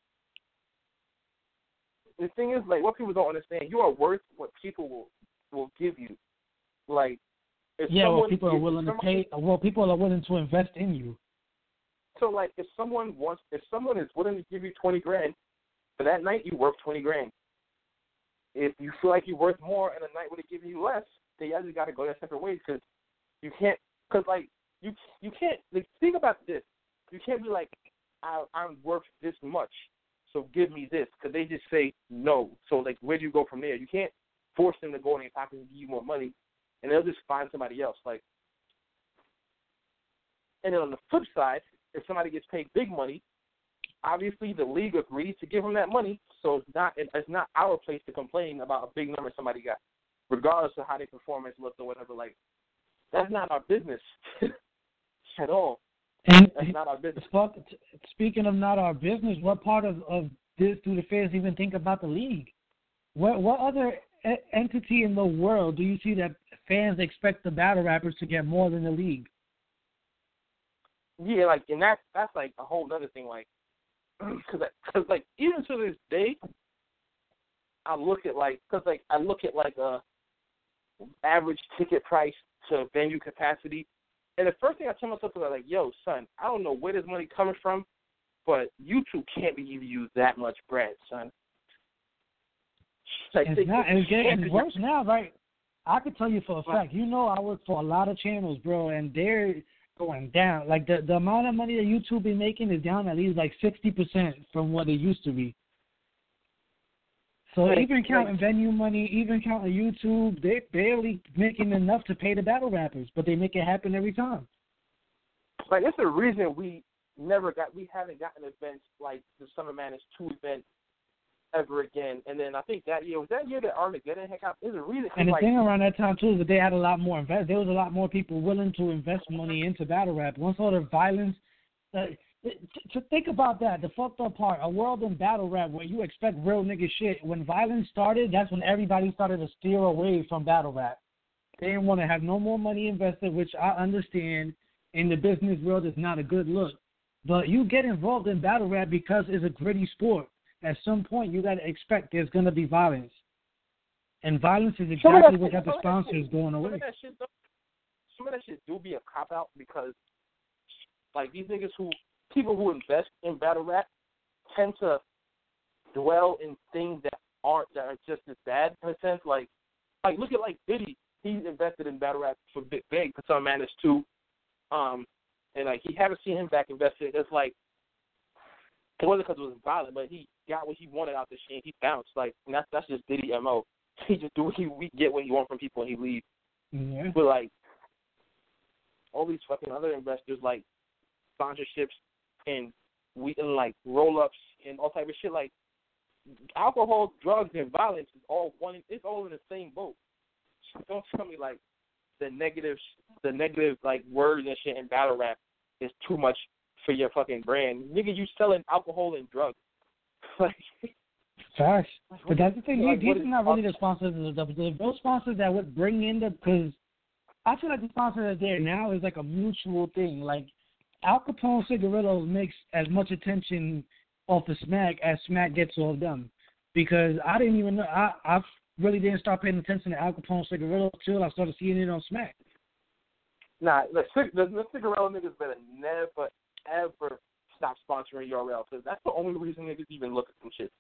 The thing is, like, what people don't understand, you are worth what people will will give you. Like, if yeah, someone, well, people are willing to pay. Well, people are willing to invest in you. So, like, if someone wants, if someone is willing to give you twenty grand for that night, you worth twenty grand. If you feel like you're worth more and a night would have given you less, then you just got to go their separate ways because you can't. Because like you you can't like, think about this. You can't be like, I, I'm worth this much, so give me this, because they just say no. So, like, where do you go from there? You can't force them to go in their pocket and give you more money, and they'll just find somebody else. Like, and then on the flip side, if somebody gets paid big money, obviously the league agrees to give them that money, so it's not it's not our place to complain about a big number somebody got, regardless of how their performance looked or whatever. Like, that's not our business at all. And that's not our business. Fuck, speaking of not our business, what part of, of this do the fans even think about the league? What what other e- entity in the world do you see that fans expect the battle rappers to get more than the league? Yeah, like, and that that's like a whole other thing. Like, because cause, like even to this day, I look at like because like I look at like a average ticket price to venue capacity. And the first thing I tell myself is like, yo, son, I don't know where this money coming from, but you two can't be giving you that much bread, son. Like, it's they, not, they, it's getting worse now, right? I can tell you for a fact. You know, I work for a lot of channels, bro, and they're going down. Like, the, the amount of money that YouTube be making is down at least like sixty percent from what it used to be. So like, even counting like, venue money, even counting YouTube, they're barely making enough to pay the battle rappers, but they make it happen every time. like it's the reason we never got, we haven't gotten events like the Summer Madness two event ever again. And then I think that year, was that year that Armageddon had got, there's a reason. And the like, thing around that time, too, is that they had a lot more invest. There was a lot more people willing to invest money into battle rap. Once all the violence, uh, to, to think about that, the fucked up part, a world in battle rap where you expect real nigga shit. When violence started, that's when everybody started to steer away from battle rap. They didn't want to have no more money invested, which I understand in the business world is not a good look. But you get involved in battle rap because it's a gritty sport. At some point, you got to expect there's going to be violence. And violence is exactly what got the sponsors going away. Some of that shit, some of that shit do be a cop-out because, like, these niggas who, people who invest in battle rap tend to dwell in things that aren't, that are just as bad, in a sense. Like, like look at, like, Diddy. He's invested in battle rap for Big Bang, for Summer Madness too. Um, and, like, he haven't seen him back invested. It's like, it wasn't because it was violent, but he got what he wanted out the shit. He bounced. Like, and that's that's just Diddy M O. He just do what he we get what he want from people and he leaves. Yeah. But like all these fucking other investors, like sponsorships and we and like roll ups and all type of shit. Like alcohol, drugs, and violence is all one. It's all in the same boat. So don't tell me like the negative, the negative like words and shit in battle rap is too much for your fucking brand. Nigga, you selling alcohol and drugs. Like, facts. But that's the thing. Like, These are not really the sponsors. The, the, the real sponsors that would bring in the, because I feel like the sponsor that's there now is like a mutual thing. Like Al Capone Cigarillos makes as much attention off of Smack as Smack gets off them. Because I didn't even know, I, I really didn't start paying attention to Al Capone Cigarillos until I started seeing it on Smack. Nah, the, the, the Cigarillo niggas better never, ever stop sponsoring U R L, because that's the only reason niggas even look at some shit.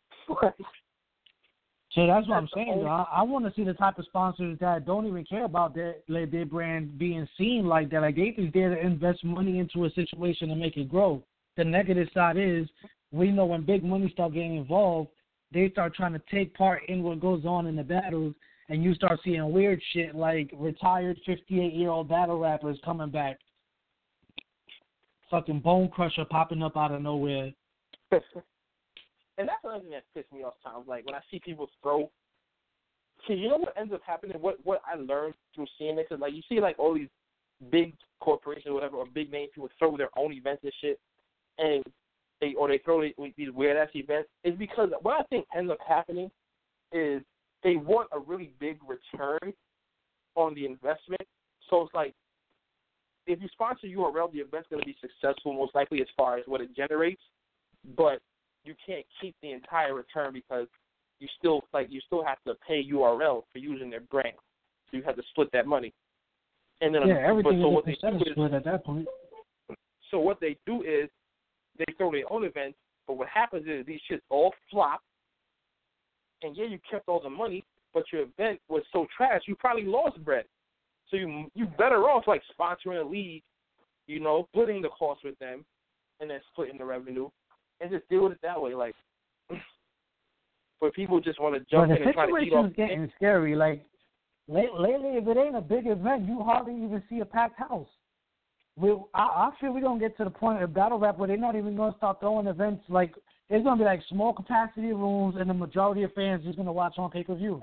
So that's what I'm saying, though. I, I want to see the type of sponsors that don't even care about their like, their brand being seen like that. Like, they just there to invest money into a situation and make it grow. The negative side is, we know when big money start getting involved, they start trying to take part in what goes on in the battles, and you start seeing weird shit like retired fifty-eight-year-old battle rappers coming back. Fucking Bone Crusher popping up out of nowhere. And that's another thing that pissed me off times. Like, when I see people throw, see, you know what ends up happening? What what I learned through seeing this is, like, you see, like, all these big corporations or whatever, or big name people throw their own events and shit, and they, or they throw these weird-ass events, is because what I think ends up happening is they want a really big return on the investment. So it's like, if you sponsor U R L, the event's going to be successful most likely as far as what it generates, but you can't keep the entire return because you still like you still have to pay U R L for using their brand. So you have to split that money. And then yeah, everything so is what a percentage split at that point. So what they do is they throw their own events, but what happens is these shits all flop. And yeah, you kept all the money, but your event was so trash, you probably lost bread. So you you better off like sponsoring a league, you know, splitting the cost with them, and then splitting the revenue, and just deal with it that way. Like, but people just want to jump but in and try to eat off. The situation is getting scary. Like lately, if it ain't a big event, you hardly even see a packed house. We, I, I feel we're gonna get to the point of battle rap where they're not even gonna start throwing events. Like, it's gonna be like small capacity rooms, and the majority of fans just gonna watch on pay per view.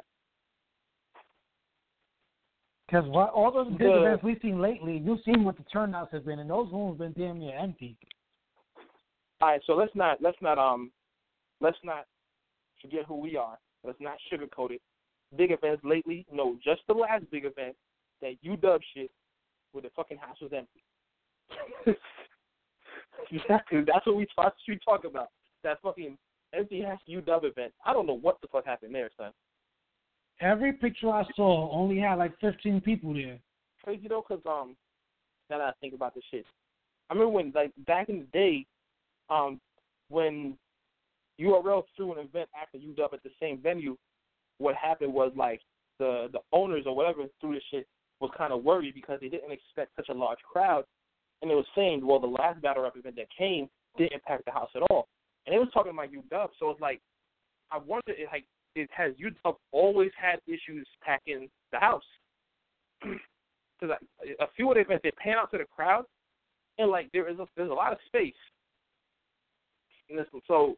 Because all those big the, events we've seen lately, you've seen what the turnouts have been, and those rooms have been damn near empty. All right, so let's not let's not um let's not forget who we are. Let's not sugarcoat it. Big events lately, no, just the last big event, that U W shit, where the fucking house was empty. Exactly, that's what we talk, we talk about. That fucking empty ass U W event. I don't know what the fuck happened there, son. Every picture I saw only had like fifteen people there. Crazy though, cause um, now that I think about this shit, I remember when like back in the day, um, when U R L threw an event after U W at the same venue, what happened was like the the owners or whatever threw this shit was kind of worried because they didn't expect such a large crowd, and they was saying, well, the last battle rap event that came didn't impact the house at all, and they was talking about U W, so it's like, I wonder if like. It has U W always had issues packing the house. Because a few of the events, they pan out to the crowd, and like there is a, there's a lot of space. And this, so,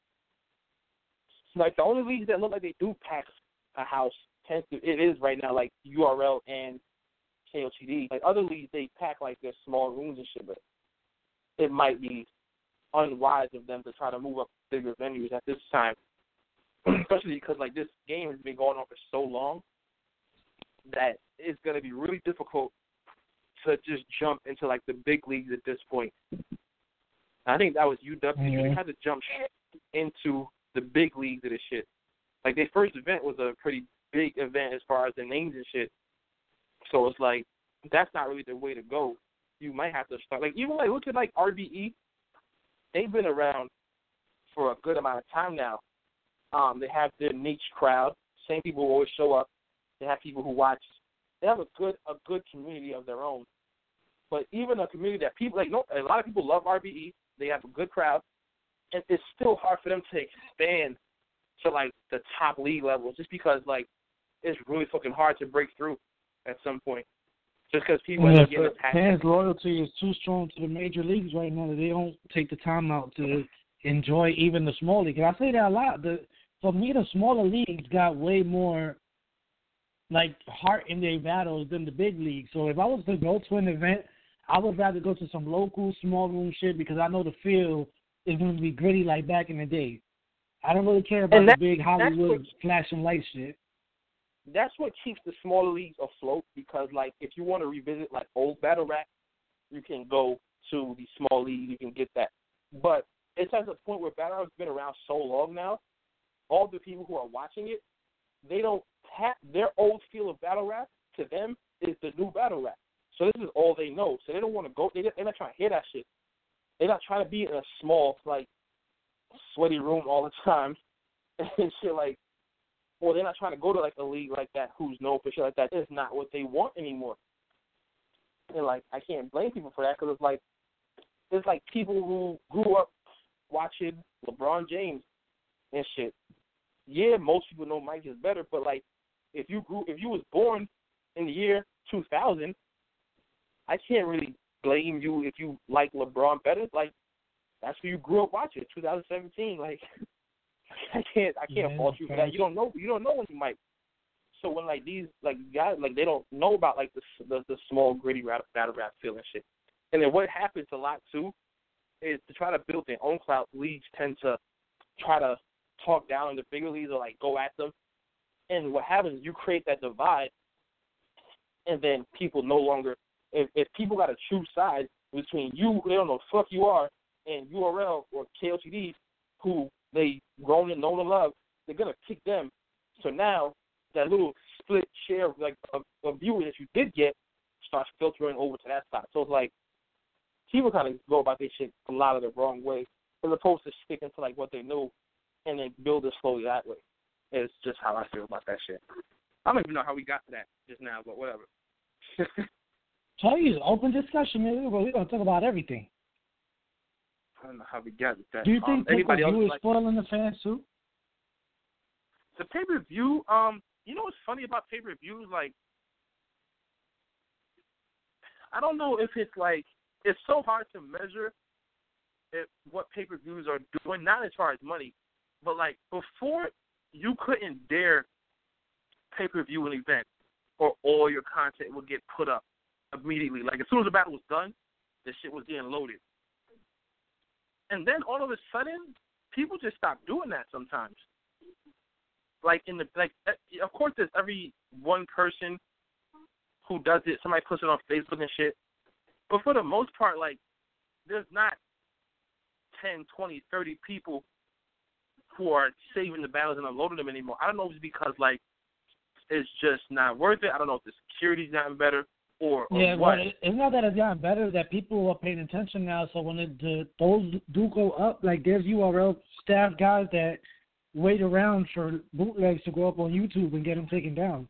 like the only leagues that look like they do pack a house tends to it is right now like U R L and K O T D. Like other leagues, they pack like their small rooms and shit, but it might be unwise of them to try to move up bigger venues at this time, especially because like this game has been going on for so long that it's going to be really difficult to just jump into like the big leagues at this point. I think that was U W. Mm-hmm. You had to jump into the big leagues of this shit. Like their first event was a pretty big event as far as the names and shit. So it's like that's not really the way to go. You might have to start like even like look at like R B E. They've been around for a good amount of time now. Um, they have their niche crowd. Same people who always show up. They have people who watch. They have a good a good community of their own. But even a community that people like, no, a lot of people love R B E. They have a good crowd, and it's still hard for them to expand to like the top league levels, just because like it's really fucking hard to break through at some point. Just because people yeah, are getting attached. Fans' loyalty is too strong to the major leagues right now that they don't take the time out to enjoy even the small league. And I say that a lot. The, for me, the smaller leagues got way more like heart in their battles than the big leagues. So if I was to go to an event, I would rather go to some local small room shit because I know the field is going to be gritty like back in the day. I don't really care about that, the big Hollywood what, flashing light shit. That's what keeps the smaller leagues afloat because, like, if you want to revisit, like, old battle rap, you can go to the small league, you can get that. But it's at the point where battle rap's been around so long now, all the people who are watching it, they don't have their old feel of battle rap to them is the new battle rap. So this is all they know. So they don't want to go. They, they're not trying to hear that shit. They're not trying to be in a small, like, sweaty room all the time and shit like, or they're not trying to go to, like, a league like that who's known for shit like that. That's not what they want anymore. And, like, I can't blame people for that because it's like, it's like people who grew up watching LeBron James and shit. Yeah, most people know Mike is better, but, like, if you grew, if you was born in the year two thousand, I can't really blame you if you like LeBron better. Like, that's who you grew up watching, two thousand seventeen. Like, I can't, I can't yeah, fault you for that. You don't know, you don't know when you might. So when like these like guys like they don't know about like the the, the small gritty rap, battle rap feel and shit. And then what happens a lot too is to try to build their own clout. Leagues tend to try to talk down on the bigger leagues or like go at them. And what happens is you create that divide, and then people no longer. If, if people got to choose sides between you, who they don't know the fuck you are, and U R L or K O T D, who they grown and known and love, they're gonna kick them. So now that little split share of like of, of viewers that you did get starts filtering over to that side. So it's like people kind of go about this shit a lot of the wrong way, as opposed to sticking to like what they know and then build it slowly that way. It's just how I feel about that shit. I don't even know how we got to that just now, but whatever. Tell you, open discussion, man. We're going to talk about everything. I don't know how we got to that. Do you think um, anybody pay-per-view else is like, spoiling the fans, too? The pay-per-view, um, you know what's funny about pay-per-views? Like, I don't know if it's like, it's so hard to measure if, what pay-per-views are doing, not as far as money, but like before you couldn't dare pay-per-view an event or all your content would get put up immediately. Like, as soon as the battle was done, the shit was getting loaded. And then all of a sudden, people just stopped doing that sometimes. Like, in the, like, of course, there's every one person who does it. Somebody puts it on Facebook and shit. But for the most part, like, there's not ten, twenty, thirty people who are saving the battles and unloading them anymore. I don't know if it's because, like, it's just not worth it. I don't know if the security's gotten better or, or yeah, what. Well, it's not that it's gotten better, that people are paying attention now. So when it, the, those do go up, like there's U R L staff guys that wait around for bootlegs to go up on YouTube and get them taken down.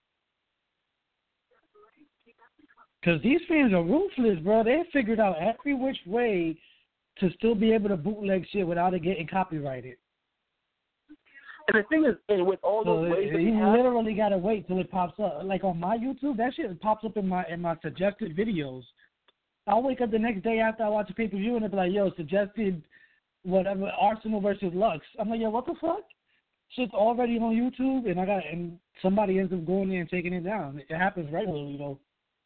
Because these fans are ruthless, bro. They figured out every which way to still be able to bootleg shit without it getting copyrighted. And the thing is, and with all those so ways that you have, literally gotta wait till it pops up. Like on my YouTube, that shit pops up in my in my suggested videos. I'll wake up the next day after I watch a pay-per-view and they'll be like, yo, suggested whatever, Arsenal versus Lux. I'm like, yo, what the fuck? Shit's already on YouTube, and I got and somebody ends up going there and taking it down. It happens regularly, though.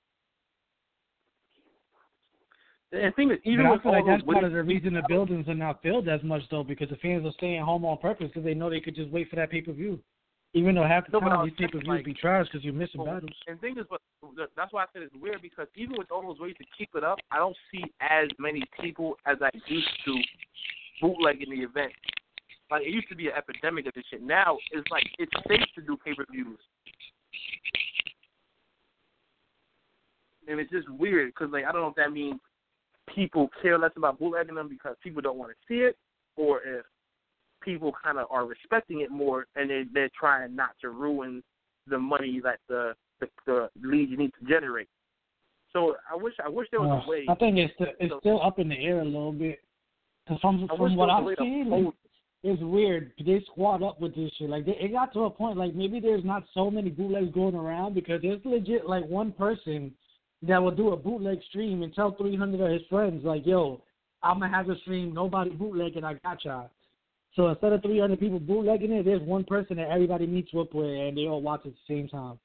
The thing is, even but with I feel all like that's those part of the reason the buildings are not filled as much, though, because the fans are staying home on purpose because they know they could just wait for that pay-per-view. Even though half the no, time these pay-per-views like, be trash because you're missing well, battles. And the thing is, but that's why I said it's weird, because even with all those ways to keep it up, I don't see as many people as I used to bootlegging the event. Like, it used to be an epidemic of this shit. Now, it's like, it's safe to do pay-per-views. And it's just weird, because, like, I don't know if that means people care less about bootlegging them because people don't want to see it, or if people kind of are respecting it more and they, they're trying not to ruin the money that the, the, the league you need to generate. So I wish I wish there was uh, a way. I think it's, the, it's so, still up in the air a little bit. Cause from, from what I've seen, like, it's weird. They squad up with this shit. Like, they, it got to a point, like, maybe there's not so many bootlegs going around because there's legit, like, one person that will do a bootleg stream and tell three hundred of his friends, like, yo, I'm going to have a stream, nobody bootlegging, I got y'all. So instead of three hundred people bootlegging it, there's one person that everybody meets up with and they all watch at the same time.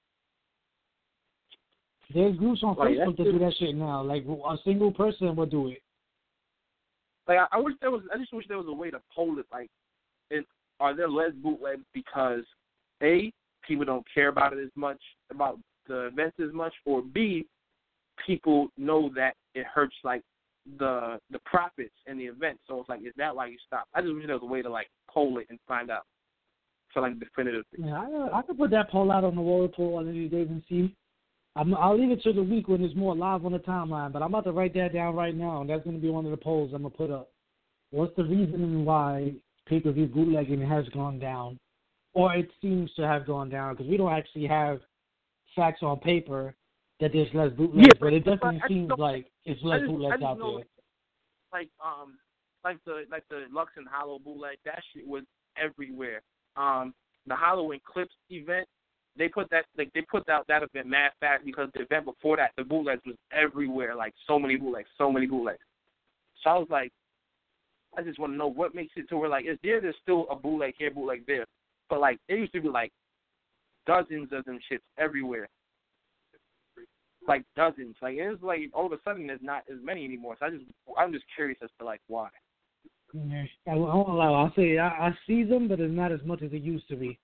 There's groups on like, Facebook that do that shit now. Like, a single person will do it. Like, I, I wish there was, I just wish there was a way to poll it. Like, it, are there less bootlegs because, A, people don't care about it as much, about the events as much, or B, people know that it hurts, like, the the profits in the event. So it's like, is that why you stop? I just wish there was a way to, like, poll it and find out. So, like, definitively. Yeah, I, I could put that poll out on the War Report one of these days and see. I'm, I'll leave it to the week when it's more live on the timeline, but I'm about to write that down right now, and that's going to be one of the polls I'm going to put up. What's the reason why pay-per-view bootlegging has gone down, or it seems to have gone down, because we don't actually have facts on paper that there's less bootlegs, yeah, but it definitely seems like it's less just, bootlegs out know, there. Like um, like the like the Lux and Hollow bootleg, that shit was everywhere. Um, the Halloween Clips event, they put that like they put out that event mad fast because the event before that, the bootlegs was everywhere. Like so many bootlegs, so many bootlegs. So I was like, I just want to know what makes it to where like is there there's still a bootleg here, bootleg there, but like it used to be like dozens of them shits everywhere. Like dozens, like it's like all of a sudden there's not as many anymore. So I just, I'm just curious as to like why. Yeah, I won't lie. I'll say I, I see them, but it's not as much as it used to be.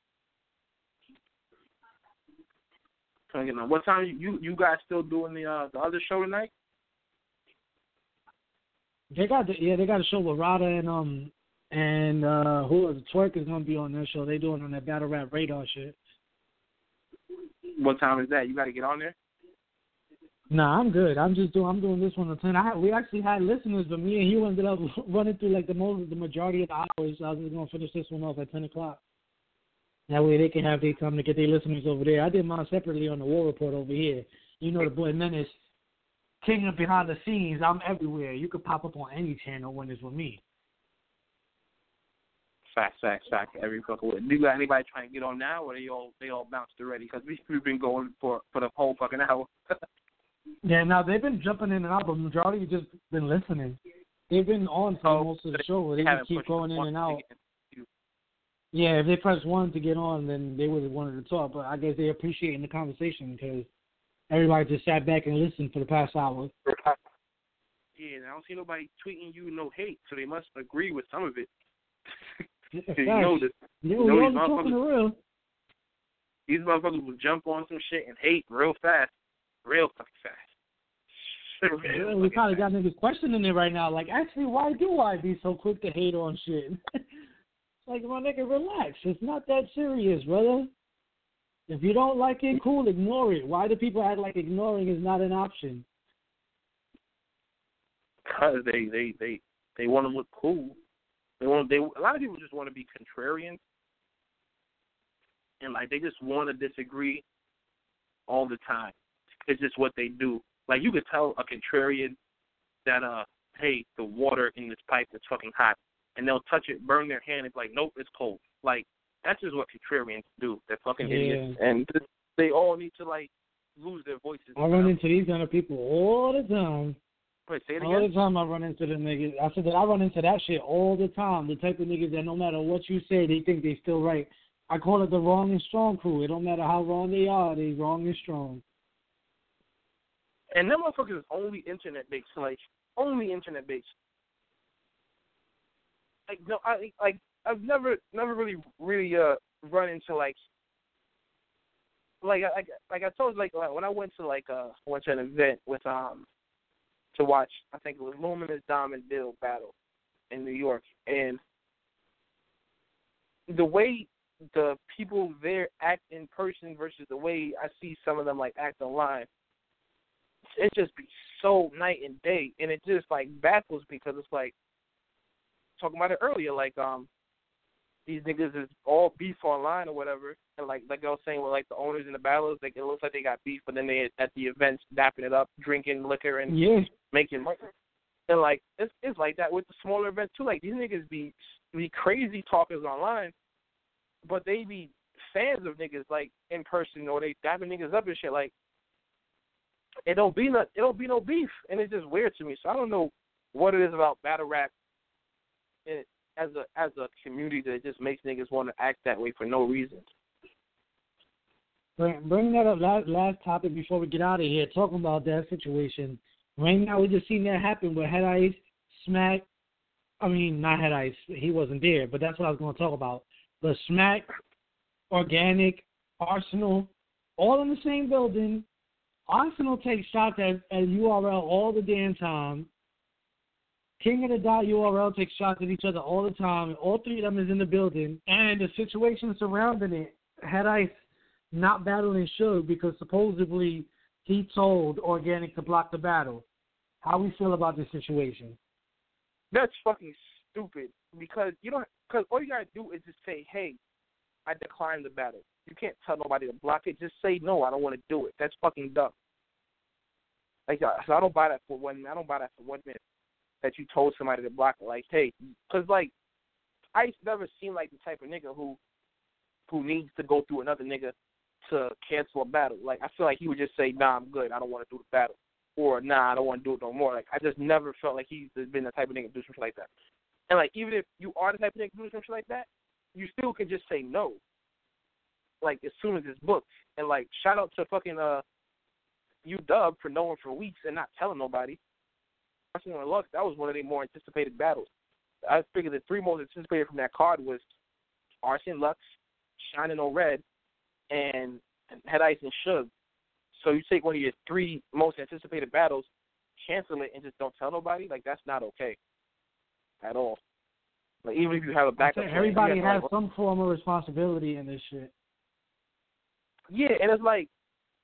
You know, what time you you guys still doing the uh, the other show tonight? They got the, yeah, they got a show with Rada and um and uh who is Twerk is gonna be on that show. They doing on that battle rap radar shit. What time is that? You got to get on there. Nah, I'm good. I'm just doing. I'm doing this one at ten. I had, we actually had listeners, but me and Hugh ended up running through like the most, the majority of the hours. So I was just gonna finish this one off at ten o'clock. That way they can have their time to get their listeners over there. I did mine separately on the War Report over here. You know the boy Menace, king of behind the scenes. I'm everywhere. You could pop up on any channel when it's with me. Fact, fact, fact. Every fucking way. Do you got anybody trying to get on now, or they all they all bounced already? Because we've been going for for the whole fucking hour. Yeah, now they've been jumping in and out, but the majority have just been listening. They've been on for oh, most of the show. They just keep going in and out. You. Yeah, if they press one to get on, then they would have wanted to talk. But I guess they're appreciating the conversation because everybody just sat back and listened for the past hour. Yeah, and I don't see nobody tweeting you no hate, so they must agree with some of it. Yeah, you know this. Yeah, you know we're these talking the real. These motherfuckers will jump on some shit and hate real fast. Real fucking fast. Real Yeah, we probably fast. got niggas questioning it right now. Like, actually, why do I be so quick to hate on shit? Like, my nigga, relax. It's not that serious, brother. If you don't like it, cool, ignore it. Why do people act like ignoring is not an option? Because they, they, they, they want to look cool. They want they a lot of people just want to be contrarian, and like they just want to disagree all the time. It's just what they do. Like you could tell a contrarian that uh, hey, the water in this pipe is fucking hot, and they'll touch it, burn their hand, and be like, nope, it's cold. Like that's just what contrarians do. They're fucking Yeah. idiots, and they all need to like lose their voices. I run into these kind of people all the time. Wait, say it all again? the time I run into the niggas. I said that I run into that shit all the time. The type of niggas that no matter what you say, they think they still right. I call it the wrong and strong crew. It don't matter how wrong they are, they wrong and strong. And them motherfuckers is only internet based, like only internet based. Like no, I like I've never never really really uh run into like like I like I told you, like when I went to like uh went to an event with um to watch, I think it was Luminous Dom and Bill battle in New York, and the way the people there act in person versus the way I see some of them like act online, it just be so night and day, and it just like baffles me because it's like talking about it earlier, like um these niggas is all beef online or whatever, and like like I was saying with like the owners and the battlers, like it looks like they got beef, but then they at the events dapping it up, drinking liquor and yeah. making money, and like it's it's like that with the smaller events too. Like these niggas be be crazy talkers online, but they be fans of niggas like in person, or they dapping niggas up and shit. Like it don't be no it don't be no beef, and it's just weird to me. So I don't know what it is about battle rap. It, as a as a community that just makes niggas want to act that way for no reason. Bring, bring that up, last, last topic before we get out of here, talking about that situation. Right now we just seen that happen with Head Ice, Smack, I mean, not Head Ice, he wasn't there, but that's what I was going to talk about. But Smack, Organic, Arsenal, all in the same building. Arsenal takes shots at, at U R L all the damn time. King of the Dot U R L takes shots at each other all the time, and all three of them is in the building. And the situation surrounding it, Head Ice not battling Suge because supposedly he told Organic to block the battle. How we feel about this situation? That's fucking stupid because you don't. Because all you gotta do is just say, "Hey, I declined the battle." You can't tell nobody to block it. Just say, "No, I don't want to do it." That's fucking dumb. Like, so I don't buy that for one minute. I don't buy that for one minute. That you told somebody to block it, like, hey, because like, Ice never seemed like the type of nigga who, who needs to go through another nigga to cancel a battle. Like, I feel like he would just say, nah, I'm good, I don't want to do the battle, or nah, I don't want to do it no more. Like, I just never felt like he's been the type of nigga to do something like that. And like, even if you are the type of nigga to do something like that, you still can just say no. Like, as soon as it's booked, and like, shout out to fucking uh, U-Dub for knowing for weeks and not telling nobody. Arsenal and Lux, that was one of the more anticipated battles. I figured the three most anticipated from that card was Arsenal, Lux, Shining on Red, and Head Ice and Suge. So you take one of your three most anticipated battles, cancel it, and just don't tell nobody? Like, that's not okay at all. Like, even if you have a backup plan, everybody has like, some form of responsibility in this shit. Yeah, and it's like,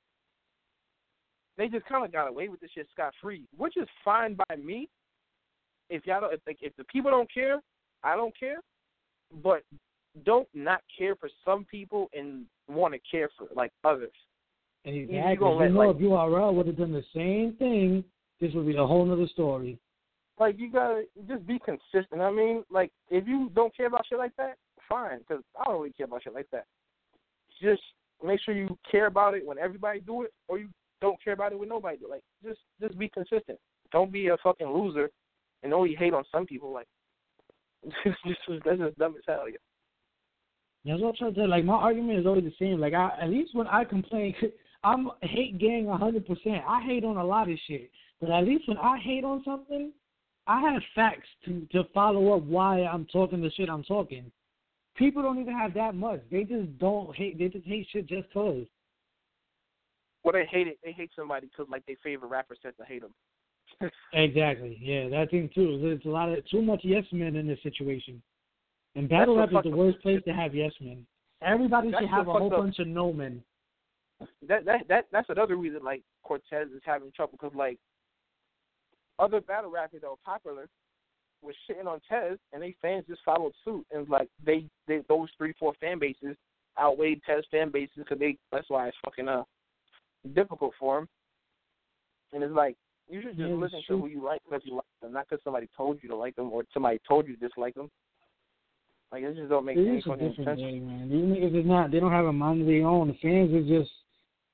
they just kind of got away with this shit scot-free, which is fine by me. If y'all don't, if, like, if the people don't care, I don't care. But don't not care for some people and want to care for like others. Exactly. You, you let, know, like, if U R L would have done the same thing, this would be a whole other story. Like, you gotta just be consistent. I mean, like, if you don't care about shit like that, fine, because I don't really care about shit like that. Just make sure you care about it when everybody do it, or you don't care about it when nobody do it. Like, just just be consistent. Don't be a fucking loser and only hate on some people. Like, this is that's just dumb as hell. Yeah. That's what I'm trying to say. Like, my argument is always the same. Like, I, at least when I complain, I'm hate gang one hundred percent. I hate on a lot of shit. But at least when I hate on something, I have facts to, to follow up why I'm talking the shit I'm talking. People don't even have that much. They just don't hate. They just hate shit just cause. Well, they hate it. They hate somebody because, like, their favorite rapper said to hate them. Exactly. Yeah, that thing too. There's a lot of too much yes men in this situation. And battle rap is the worst place to have yes men. Everybody should have a whole bunch of no men. That that that that's another reason like Cortez is having trouble because like other battle rappers that were popular was shitting on Tez and they fans just followed suit and like they, they those three four fan bases outweighed Tez fan bases because they that's why it's fucking uh difficult for him. And it's like you should just yeah, listen to who you like because you like them, not because somebody told you to like them or somebody told you to dislike them. Like, it just don't make any fucking sense. Way, man. These niggas is not, they don't have a mind of their own. The fans are just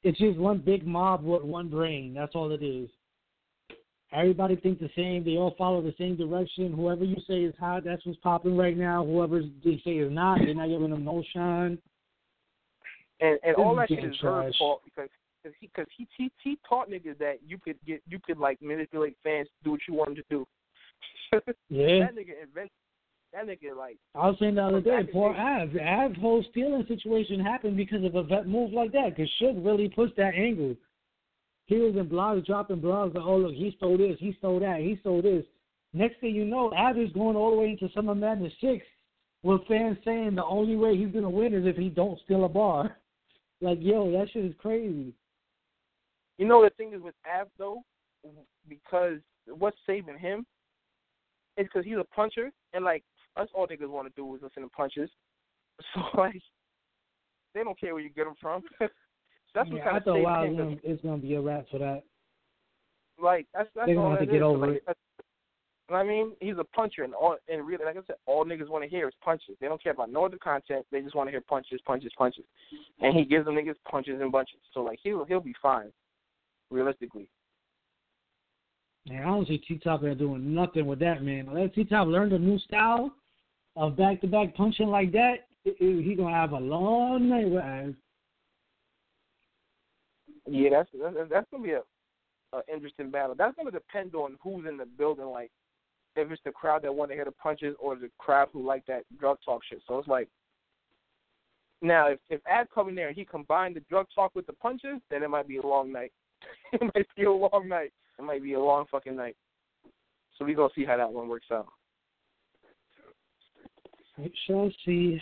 it's just one big mob with one brain. That's all it is. Everybody thinks the same. They all follow the same direction. Whoever you say is hot, that's what's popping right now. Whoever they say is not, they're not giving them no shine. And and This all is that shit getting is Ver's trash. fault because cause he cause he, he he taught niggas that you could get you could like manipulate fans to do what you want them to do. Yeah. That nigga invented. That nigga like. I was saying the other day, back in poor the day- Av. Av's whole stealing situation happened because of a vet move like that. Because Suge really pushed that angle. He was in blogs, dropping blogs, like, oh, look, he stole this, he stole that, he stole this. Next thing you know, Av is going all the way into Summer Madness six with fans saying the only way he's going to win is if he don't steal a bar. Like, yo, that shit is crazy. You know the thing is with Av though, because what's saving him is because he's a puncher, and like us all niggas want to do is listen to punches. So like, they don't care where you get them from. So that's what Yeah, kind I of thought, saved wow, him. it's, it's going to be a rap for that. Like that's that's They're all going to have that to get is. over like, it. that's- You know what I mean? He's a puncher, and all and really, like I said, all niggas want to hear is punches. They don't care about no other content. They just want to hear punches, punches, punches. And he gives them niggas punches and bunches. So like he'll he'll be fine, realistically. Man, I don't see T-Top there doing nothing with that, man. Unless T-Top learned a new style of back-to-back punching like that, he's he going to have a long night with Av. Yeah, that's that's, that's gonna be a, a interesting battle. That's gonna depend on who's in the building. Like if it's the crowd that want to hear the punches or the crowd who like that drug talk shit. So it's like now if if Ad come in there and he combined the drug talk with the punches, then it might be a long night. It might be a long night. It might be a long fucking night. So we gonna see how that one works out. We shall see.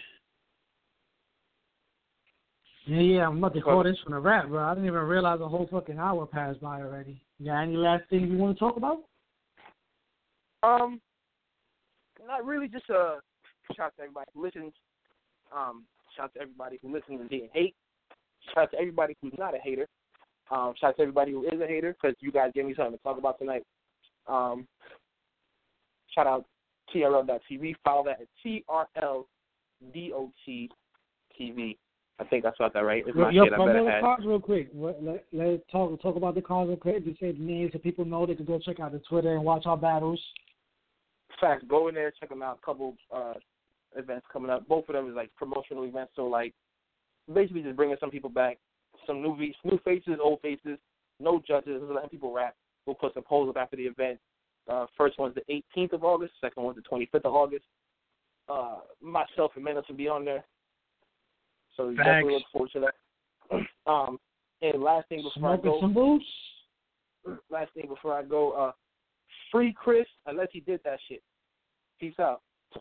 Yeah, yeah, I'm about to call this one a wrap, bro. I didn't even realize the whole fucking hour passed by already. You got any last things you want to talk about? Um, not really. Just a shout out to everybody who listens. Um, shout out to everybody who listens and didn't hate. Shout out to everybody who's not a hater. Um, shout out to everybody who is a hater because you guys gave me something to talk about tonight. Um, shout out T R L dot T V. Follow that at T R L D O T T V. I think I spelled that right. It's my Yo, shit. I better the add. cards real quick. What, let, let's talk, talk about the cards real quick. Just say the names so people know they can go check out the Twitter and watch our battles. Facts. Go in there, check them out. A couple uh, events coming up. Both of them is like promotional events. So like basically just bringing some people back. Some new new faces, old faces, no judges, just letting people rap. We'll put some polls up after the event. Uh, first one's the eighteenth of August, second one's the twenty-fifth of August. Uh, myself and Menace will be on there. So you definitely look forward to that. Um, and last thing before Smoking I go, some boots. last thing before I go, uh, free Chris unless he did that shit. Peace out.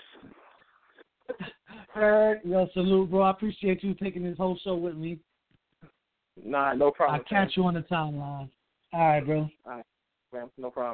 Hey, yo, salute, bro. I appreciate you taking this whole show with me. Nah, no problem. I'll catch you on the timeline. All right, bro. All right, man, no problem.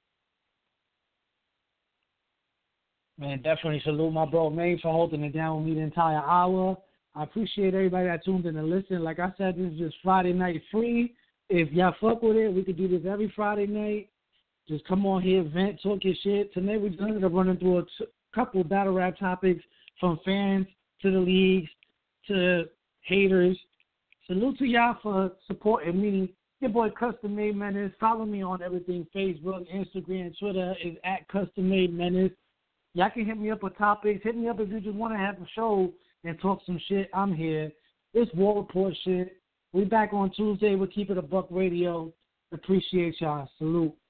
Man, definitely salute my bro Maine for holding it down with me the entire hour. I appreciate everybody that tuned in and listened. Like I said, this is just Friday night free. If y'all fuck with it, we could do this every Friday night. Just come on here, vent, talk your shit. Tonight we're going to running through a t- couple of battle rap topics from fans to the leagues to haters. Salute to y'all for supporting me. Your boy Custom Made Menace. Follow me on everything. Facebook, Instagram, Twitter is at Custom Made Menace. Y'all can hit me up with topics. Hit me up if you just want to have a show and talk some shit. I'm here. It's War Report shit. We back on Tuesday. We'll keep it a buck radio. Appreciate y'all. Salute.